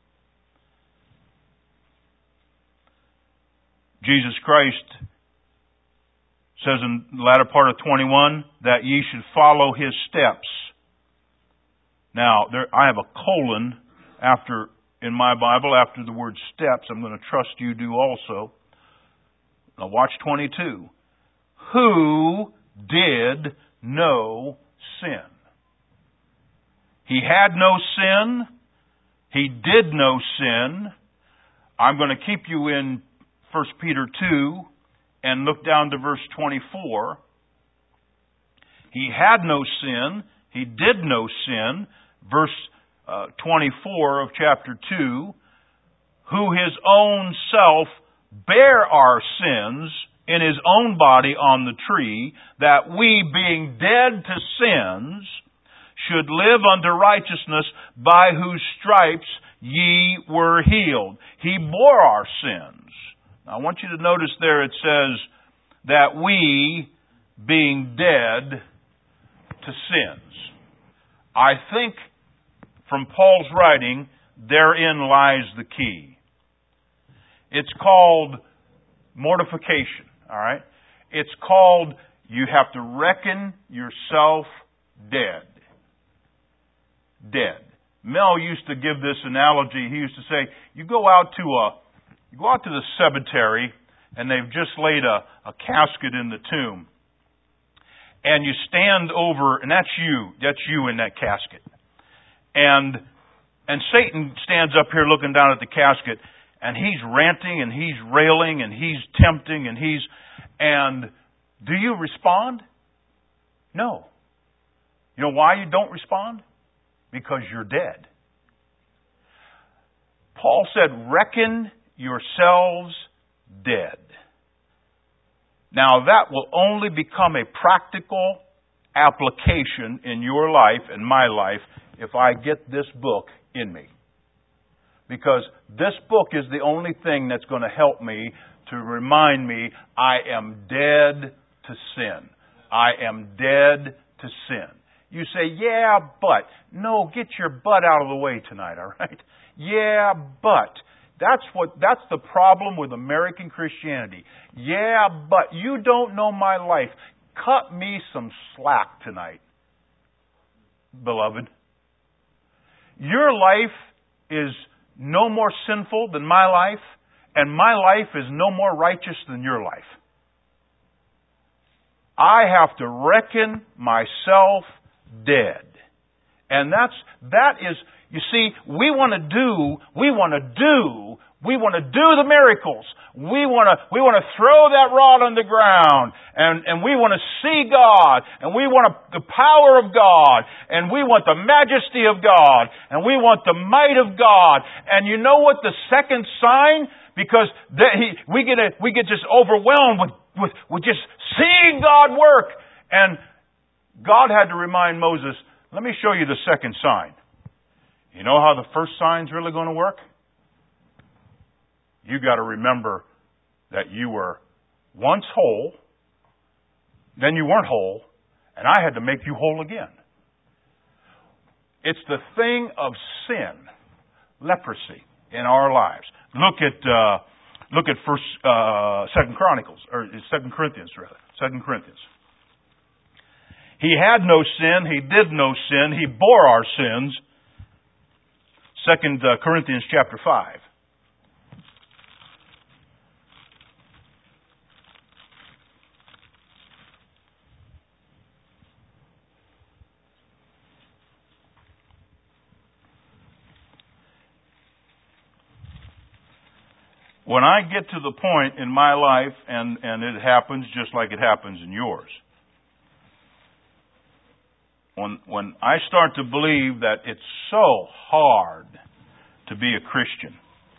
S1: Jesus Christ says in the latter part of twenty-one that ye should follow His steps. Now, there, I have a colon after in my Bible after the word steps. I'm going to trust you do also. Now watch twenty-two. Who did no sin? He had no sin. He did no sin. I'm going to keep you in First Peter two and look down to verse twenty-four. He had no sin. He did no sin. Verse uh, twenty-four of chapter two. Who His own self bare our sins in His own body on the tree, that we, being dead to sins, should live unto righteousness, by whose stripes ye were healed. He bore our sins. Now, I want you to notice there it says that we, being dead to sins. I think from Paul's writing, therein lies the key. It's called mortification, all right? It's called, you have to reckon yourself dead. Dead. Mel used to give this analogy. He used to say, you go out to a, you go out to the cemetery, and they've just laid a, a casket in the tomb. And you stand over, and that's you. That's you in that casket. And and Satan stands up here looking down at the casket, and he's ranting, and he's railing, and he's tempting, and he's... And do you respond? No. You know why you don't respond? Because you're dead. Paul said, reckon yourselves dead. Now that will only become a practical application in your life and my life if I get this book in me. Because this book is the only thing that's going to help me to remind me I am dead to sin. I am dead to sin. You say, yeah, but. No, get your butt out of the way tonight, all right? Yeah, but. That's what, that's the problem with American Christianity. Yeah, but you don't know my life. Cut me some slack tonight, beloved. Your life is no more sinful than my life, and my life is no more righteous than your life. I have to reckon myself dead. And that's, that is, you see, we want to do, we want to do, we want to do the miracles. We want to, we want to throw that rod on the ground, and, and we want to see God, and we want the power of God, and we want the majesty of God, and we want the might of God. And you know what the second sign? Because the, he, we get a, we get just overwhelmed with, with, with just seeing God work. And God had to remind Moses, let me show you the second sign. You know how the first sign's really going to work? You got to remember that you were once whole, then you weren't whole, and I had to make you whole again. It's the thing of sin, leprosy in our lives. Look at uh, look at First uh, Second Chronicles or Second Corinthians rather. Second Corinthians. He had no sin. He did no sin. He bore our sins. Second uh, Corinthians chapter five. When I get to the point in my life, and, and it happens just like it happens in yours, when, when I start to believe that it's so hard to be a Christian,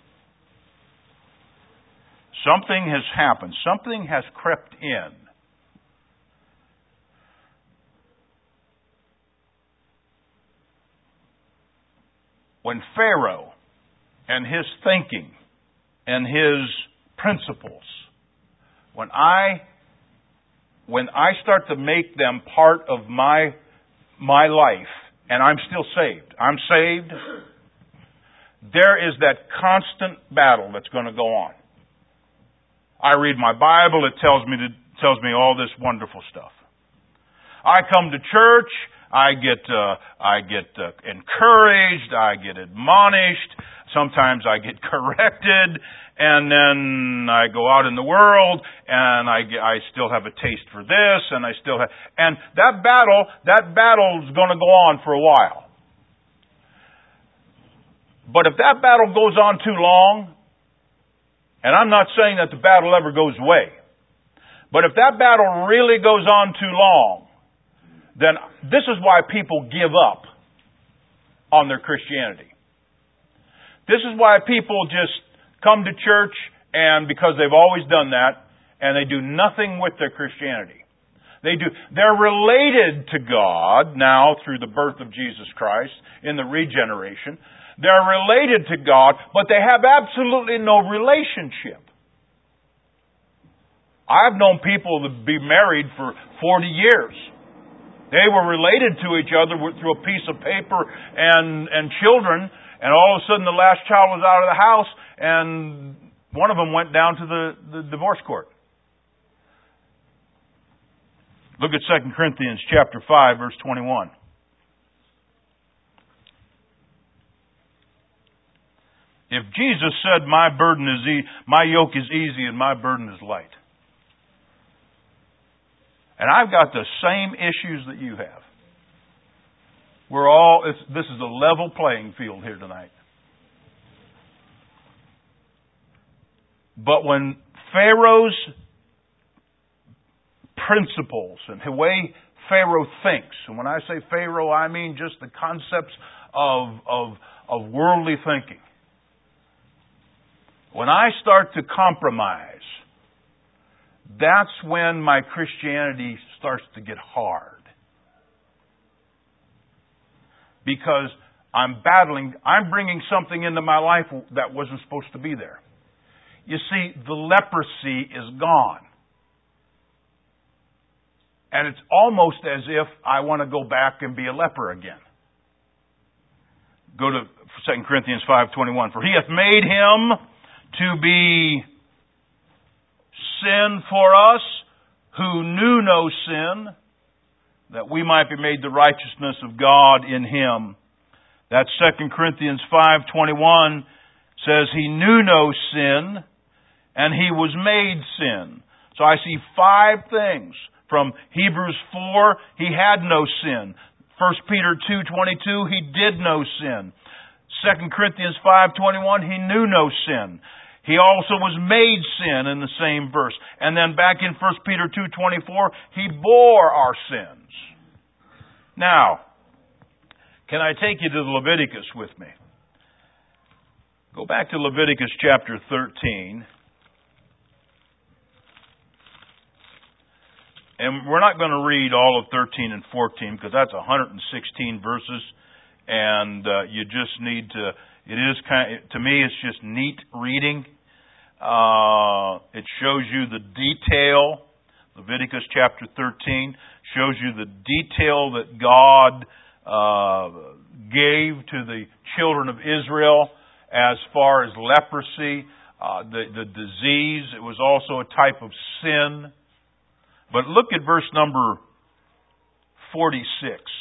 S1: something has happened. Something has crept in. When Pharaoh and his thinking and his principles, when I when I start to make them part of my my life, and I'm still saved, I'm saved, there is that constant battle that's going to go on. I read my Bible, it tells me to, tells me all this wonderful stuff. I come to church, I get uh, I get uh, encouraged, I get admonished, sometimes I get corrected, and then I go out in the world, and I get, I still have a taste for this, and I still have, and that battle, that battle is going to go on for a while. But if that battle goes on too long, and I'm not saying that the battle ever goes away, but if that battle really goes on too long, then this is why people give up on their Christianity. This is why people just come to church, and because they've always done that, and they do nothing with their Christianity. They do. They're related to God now through the birth of Jesus Christ in the regeneration. They're related to God, but they have absolutely no relationship. I've known people to be married for forty years. They were related to each other through a piece of paper and, and children, and all of a sudden the last child was out of the house, and one of them went down to the, the divorce court. Look at Second Corinthians chapter five, verse twenty-one. If Jesus said, "My burden is e- my yoke is easy and my burden is light," and I've got the same issues that you have. We're all. It's, this is a level playing field here tonight. But when Pharaoh's principles and the way Pharaoh thinks, and when I say Pharaoh, I mean just the concepts of, of, of worldly thinking. When I start to compromise, that's when my Christianity starts to get hard. Because I'm battling, I'm bringing something into my life that wasn't supposed to be there. You see, the leprosy is gone. And it's almost as if I want to go back and be a leper again. Go to Second Corinthians five twenty-one. For he hath made him to be sin for us, who knew no sin, that we might be made the righteousness of God in him. That Second Corinthians five twenty-one says he knew no sin, and he was made sin. So I see five things. From Hebrews four, he had no sin. First Peter two twenty-two, he did no sin. Second Corinthians five twenty-one, he knew no sin. He also was made sin in the same verse. And then back in First Peter two twenty-four, he bore our sins. Now, can I take you to Leviticus with me? Go back to Leviticus chapter thirteen. And we're not going to read all of thirteen and fourteen because that's one hundred sixteen verses, and uh, you just need to. It is kind of, to me, it's just neat reading. Uh, it shows you the detail. Leviticus chapter thirteen shows you the detail that God uh, gave to the children of Israel as far as leprosy, uh, the the disease. It was also a type of sin. But look at verse number forty-six.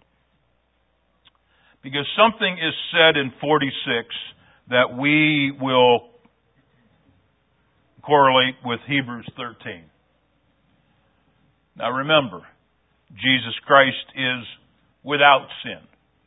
S1: Because something is said in forty-six that we will correlate with Hebrews thirteen. Now remember, Jesus Christ is without sin.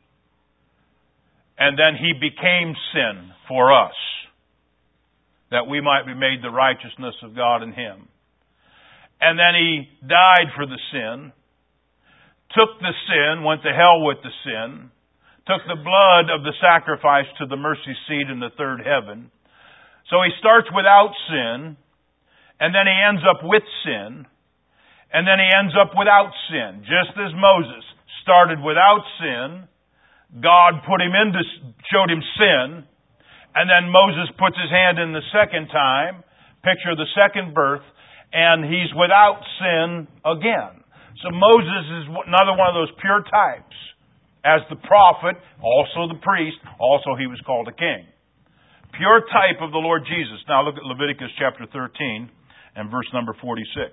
S1: And then He became sin for us, that we might be made the righteousness of God in Him. And then He died for the sin, took the sin, went to hell with the sin, took the blood of the sacrifice to the mercy seat in the third heaven. So He starts without sin, and then He ends up with sin, and then He ends up without sin. Just as Moses started without sin, God put him into, showed him sin, and then Moses puts his hand in the second time, picture of the second birth, and he's without sin again. So Moses is another one of those pure types. As the prophet, also the priest, also he was called a king. Pure type of the Lord Jesus. Now look at Leviticus chapter thirteen and verse number forty-six.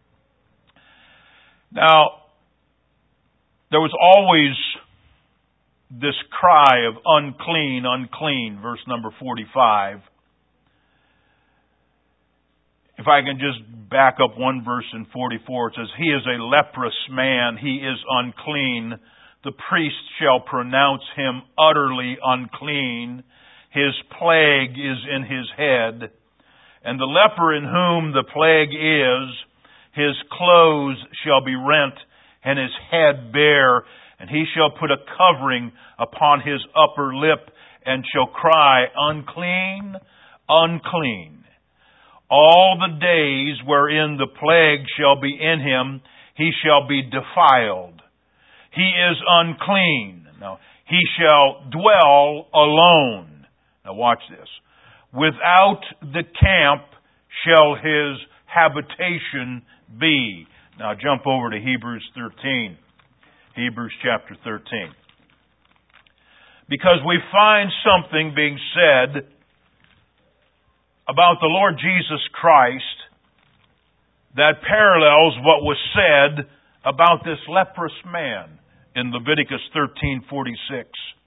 S1: Now, there was always this cry of unclean, unclean, verse number forty-five. If I can just back up one verse in forty-four, it says, He is a leprous man, he is unclean. The priest shall pronounce him utterly unclean. His plague is in his head. And the leper in whom the plague is, his clothes shall be rent, and his head bare, and he shall put a covering upon his upper lip, and shall cry, Unclean, unclean. All the days wherein the plague shall be in him, he shall be defiled. He is unclean. Now, he shall dwell alone. Now watch this. Without the camp shall his habitation be. Now jump over to Hebrews thirteen. Hebrews chapter thirteen. Because we find something being said about the Lord Jesus Christ that parallels what was said about this leprous man in Leviticus thirteen forty-six.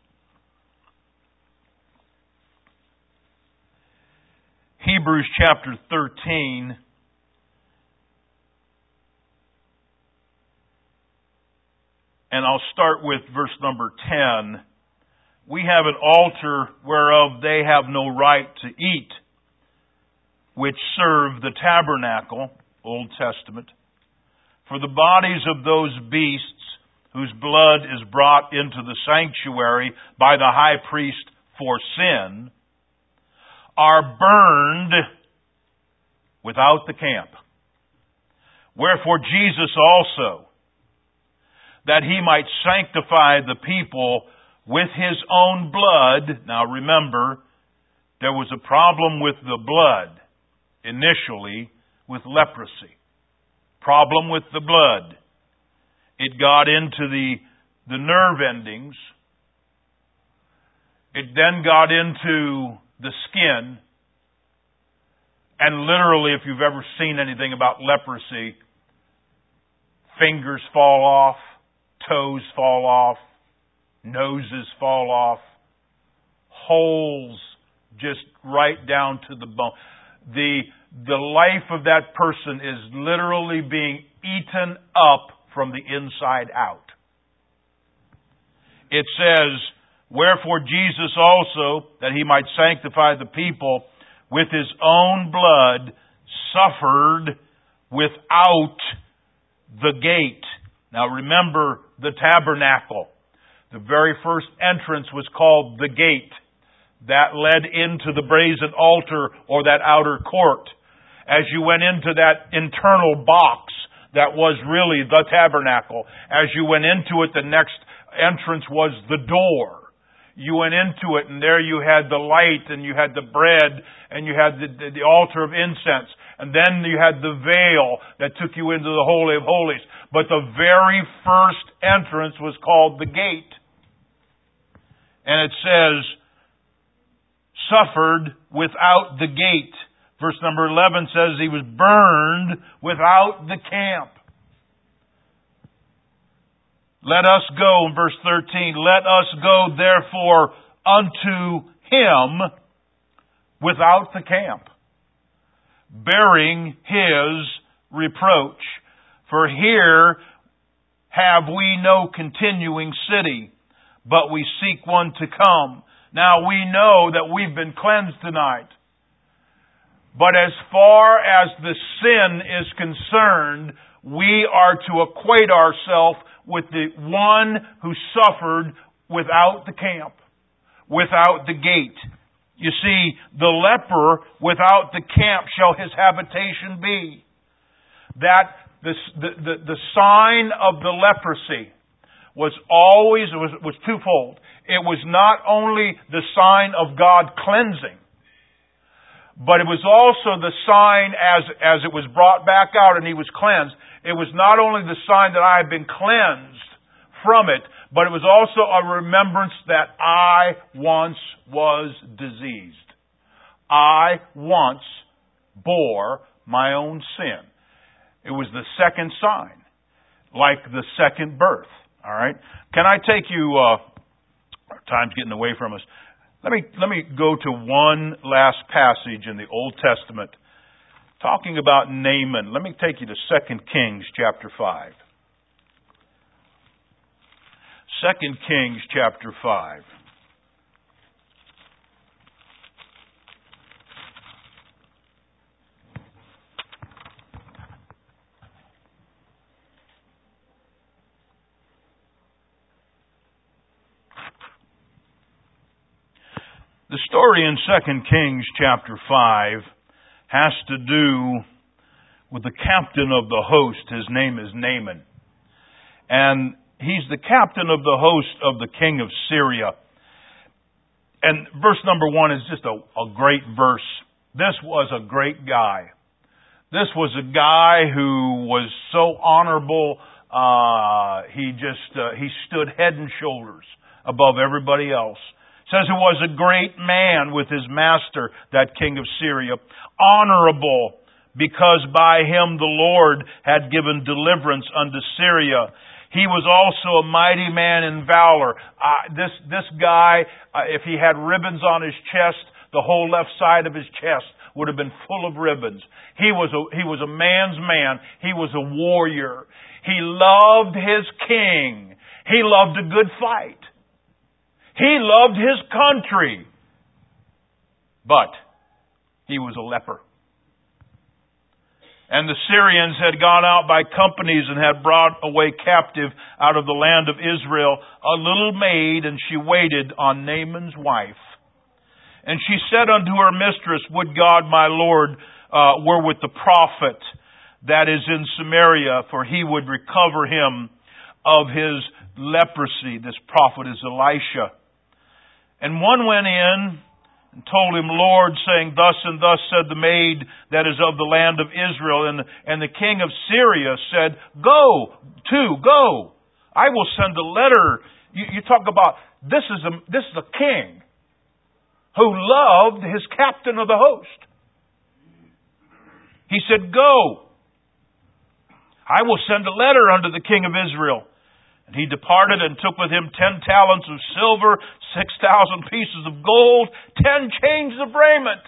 S1: Hebrews chapter thirteen. And I'll start with verse number ten. We have an altar whereof they have no right to eat, which serve the tabernacle, Old Testament, for the bodies of those beasts whose blood is brought into the sanctuary by the high priest for sin, are burned without the camp. Wherefore Jesus also, that he might sanctify the people with his own blood. Now remember, there was a problem with the blood initially with leprosy. Problem with the blood. It got into the, the nerve endings. It then got into the skin. And literally, if you've ever seen anything about leprosy, fingers fall off, toes fall off, noses fall off, holes just right down to the bone. The, the life of that person is literally being eaten up from the inside out. It says, wherefore Jesus also, that he might sanctify the people with his own blood, suffered without the gate. Now remember the tabernacle. The very first entrance was called the gate. That led into the brazen altar or that outer court. As you went into that internal box that was really the tabernacle, as you went into it, the next entrance was the door. You went into it and there you had the light and you had the bread and you had the, the, the altar of incense. And then you had the veil that took you into the Holy of Holies. But the very first entrance was called the gate. And it says, suffered without the gate. Verse number eleven says he was burned without the camp. Let us go, in verse thirteen, let us go therefore unto him without the camp, bearing his reproach. For here have we no continuing city, but we seek one to come. Now we know that we've been cleansed tonight. But as far as the sin is concerned, we are to equate ourselves with the one who suffered without the camp, without the gate. You see, the leper without the camp shall his habitation be. That the, the, the, the sign of the leprosy was always, was, was twofold. It was not only the sign of God cleansing, but it was also the sign as, as it was brought back out and he was cleansed. It was not only the sign that I had been cleansed from it, but it was also a remembrance that I once was diseased. I once bore my own sin. It was the second sign, like the second birth. All right? Can I take you, uh, our time's getting away from us. Let me, let me go to one last passage in the Old Testament talking about Naaman. Let me take you to Second Kings chapter five. Second Kings chapter five. The story in Second Kings chapter five has to do with the captain of the host. His name is Naaman. And he's the captain of the host of the king of Syria. And verse number one is just a, a great verse. This was a great guy. This was a guy who was so honorable. Uh, he just, uh, he stood head and shoulders above everybody else. It says he was a great man with his master, that king of Syria. Honorable, because by him the Lord had given deliverance unto Syria. He was also a mighty man in valor. Uh, this, this guy, uh, if he had ribbons on his chest, the whole left side of his chest would have been full of ribbons. He was a, he was a man's man. He was a warrior. He loved his king. He loved a good fight. He loved his country. But he was a leper. And the Syrians had gone out by companies and had brought away captive out of the land of Israel a little maid, and she waited on Naaman's wife. And she said unto her mistress, Would God my Lord uh, were with the prophet that is in Samaria, for he would recover him of his leprosy. This prophet is Elisha. And one went in and told him, Lord, saying, Thus and thus said the maid that is of the land of Israel. And, and the king of Syria said, Go, too, go. I will send a letter. You, you talk about, this is a, this is a king who loved his captain of the host. He said, Go. I will send a letter unto the king of Israel. And he departed and took with him ten talents of silver, six thousand pieces of gold, ten changes of raiment.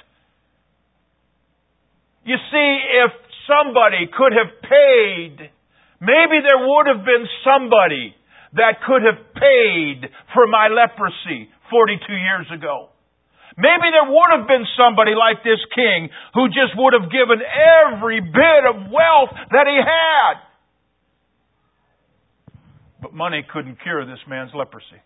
S1: You see, if somebody could have paid, maybe there would have been somebody that could have paid for my leprosy forty-two years ago. Maybe there would have been somebody like this king who just would have given every bit of wealth that he had. But money couldn't cure this man's leprosy.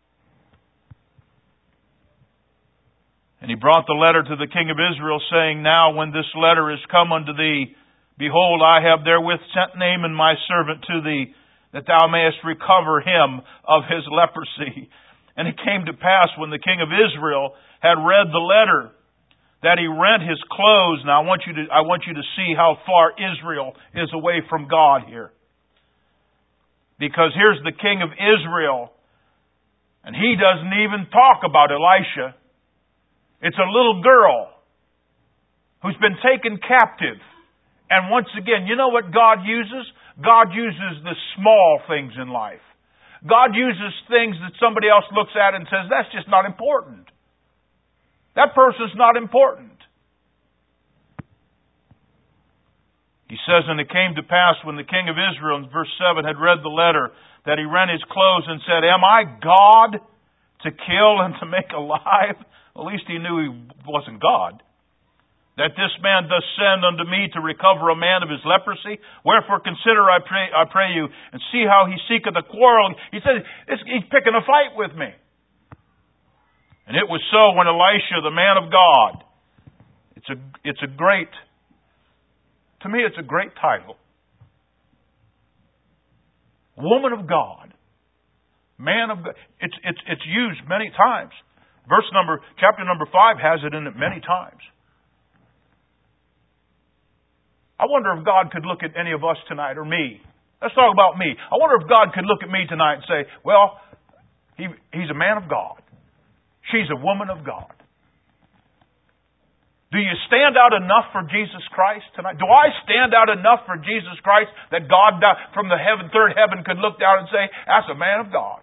S1: And he brought the letter to the king of Israel, saying, Now when this letter is come unto thee, behold, I have therewith sent Naaman my servant to thee, that thou mayest recover him of his leprosy. And it came to pass, when the king of Israel had read the letter, that he rent his clothes. Now I want you to, I want you to see how far Israel is away from God here. Because here's the king of Israel, and he doesn't even talk about Elisha. It's a little girl who's been taken captive. And once again, you know what God uses? God uses the small things in life. God uses things that somebody else looks at and says, that's just not important. That person's not important. He says, and it came to pass when the king of Israel, in verse seven, had read the letter, that he rent his clothes and said, Am I God to kill and to make alive? At least he knew he wasn't God. That this man does send unto me to recover a man of his leprosy? Wherefore consider, I pray, I pray you, and see how he seeketh a quarrel. He said, he's picking a fight with me. And it was so when Elisha, the man of God, it's a, it's a great To me, it's a great title. Woman of God. Man of God. It's, it's, it's used many times. Verse number, chapter number five has it in it many times. I wonder if God could look at any of us tonight, or me. Let's talk about me. I wonder if God could look at me tonight and say, well, he, he's a man of God. She's a woman of God. Do you stand out enough for Jesus Christ tonight? Do I stand out enough for Jesus Christ that God from the heaven, third heaven could look down and say, that's a man of God?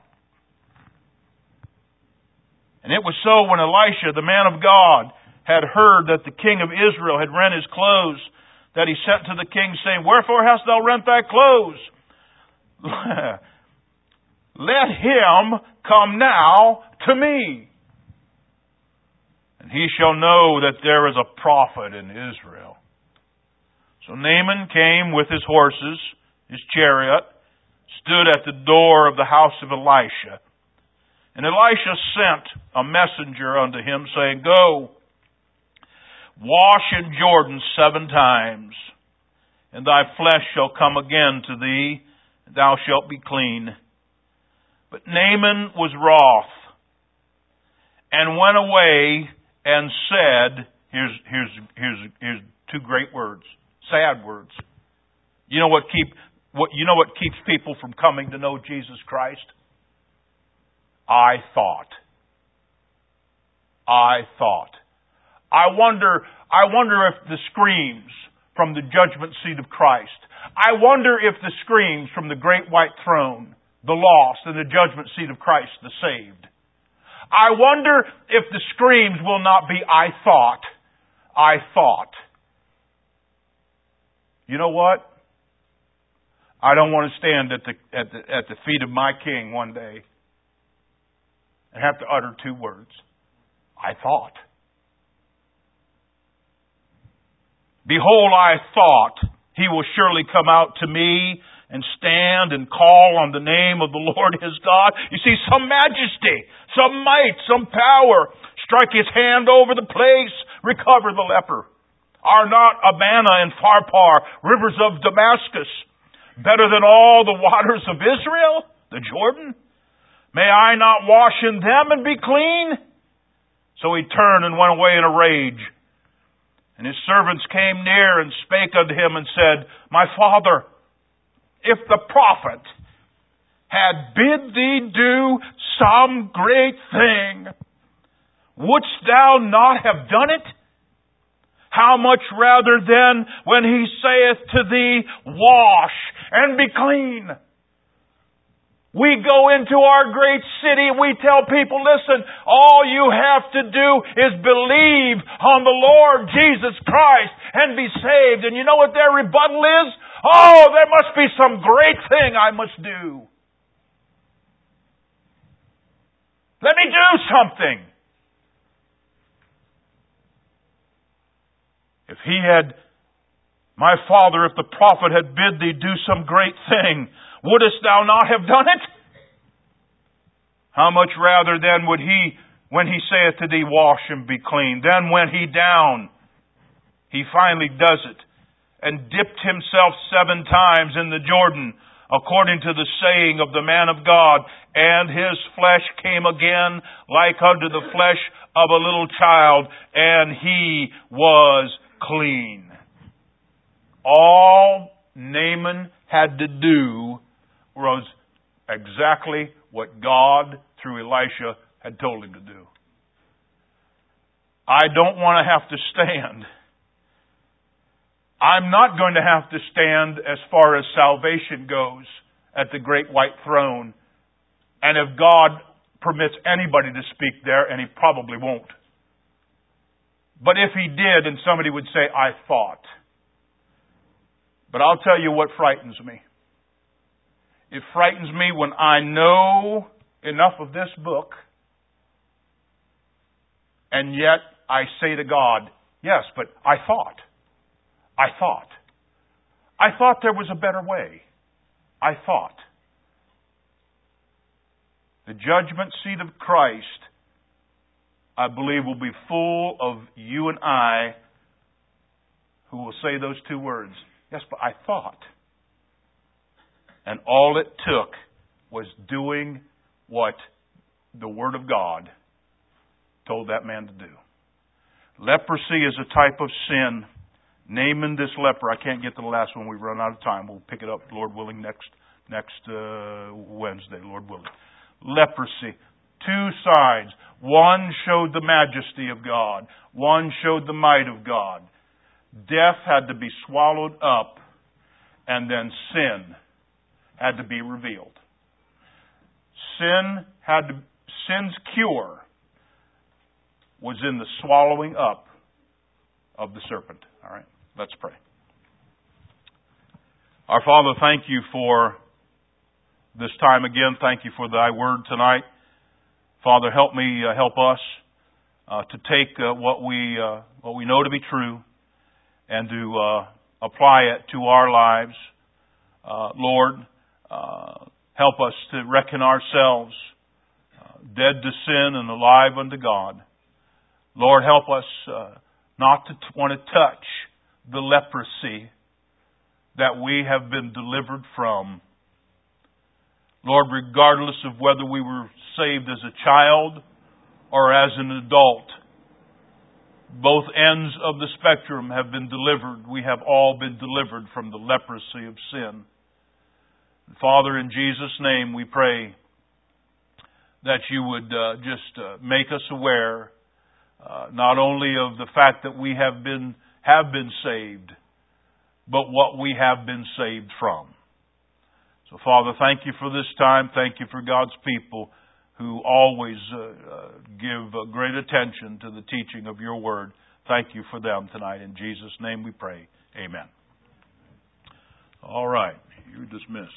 S1: And it was so when Elisha, the man of God, had heard that the king of Israel had rent his clothes, that he sent to the king, saying, Wherefore hast thou rent thy clothes? Let him come now to me, and he shall know that there is a prophet in Israel. So Naaman came with his horses, his chariot, stood at the door of the house of Elisha. And Elisha sent a messenger unto him, saying, Go, wash in Jordan seven times, and thy flesh shall come again to thee, and thou shalt be clean. But Naaman was wroth, and went away and said, here's, here's, here's, here's two great words, sad words. You know what keep, what, you know what keeps people from coming to know Jesus Christ? I thought. I thought. I wonder, I wonder if the screams from the judgment seat of Christ, I wonder if the screams from the great white throne, the lost, and the judgment seat of Christ, the saved, I wonder if the screams will not be, I thought, I thought. You know what? I don't want to stand at the, at the, at the feet of my King one day and have to utter two words. I thought. Behold, I thought, he will surely come out to me and stand and call on the name of the Lord his God. You see, some majesty, some might, some power, strike his hand over the place, recover the leper. Are not Abana and Pharpar, rivers of Damascus, better than all the waters of Israel, the Jordan? May I not wash in them and be clean? So he turned and went away in a rage. And his servants came near and spake unto him and said, My father, if the prophet had bid thee do some great thing, wouldst thou not have done it? How much rather then when he saith to thee, Wash and be clean? We go into our great city, we tell people, listen, all you have to do is believe on the Lord Jesus Christ and be saved. And you know what their rebuttal is? Oh, there must be some great thing I must do. Let me do something. If he had, my father, if the prophet had bid thee do some great thing, wouldest thou not have done it? How much rather then would he, when he saith to thee, Wash and be clean? Then went he down. He finally does it. And dipped himself seven times in the Jordan, according to the saying of the man of God. And his flesh came again like unto the flesh of a little child, and he was clean. All Naaman had to do was exactly what God, through Elisha, had told him to do. I don't want to have to stand. I'm not going to have to stand as far as salvation goes at the great white throne. And if God permits anybody to speak there, and he probably won't. But if he did, and somebody would say, I thought. But I'll tell you what frightens me. It frightens me when I know enough of this book, and yet I say to God, yes, but I thought. I thought. I thought there was a better way. I thought. The judgment seat of Christ, I believe, will be full of you and I who will say those two words. Yes, but I thought. And all it took was doing what the Word of God told that man to do. Leprosy is a type of sin. Naaman, this leper, I can't get to the last one. We've run out of time. We'll pick it up, Lord willing, next next uh, Wednesday, Lord willing. Leprosy. Two sides. One showed the majesty of God. One showed the might of God. Death had to be swallowed up, and then sin had to be revealed. Sin had to, sin's cure was in the swallowing up of the serpent. All right, let's pray. Our Father, thank you for this time again. Thank you for thy word tonight. Father, help me, uh, help us uh, to take uh, what we uh, what we know to be true and to uh, apply it to our lives. Uh, Lord, uh, help us to reckon ourselves uh, dead to sin and alive unto God. Lord, help us uh, not to t- want to touch the leprosy that we have been delivered from. Lord, regardless of whether we were saved as a child or as an adult, both ends of the spectrum have been delivered. We have all been delivered from the leprosy of sin. Father, in Jesus' name we pray that you would uh, just uh, make us aware uh, not only of the fact that we have been have been saved, but what we have been saved from. So, Father, thank you for this time. Thank you for God's people who always uh, uh, give uh, great attention to the teaching of your word. Thank you for them tonight. In Jesus' name we pray. Amen. All right. You're dismissed.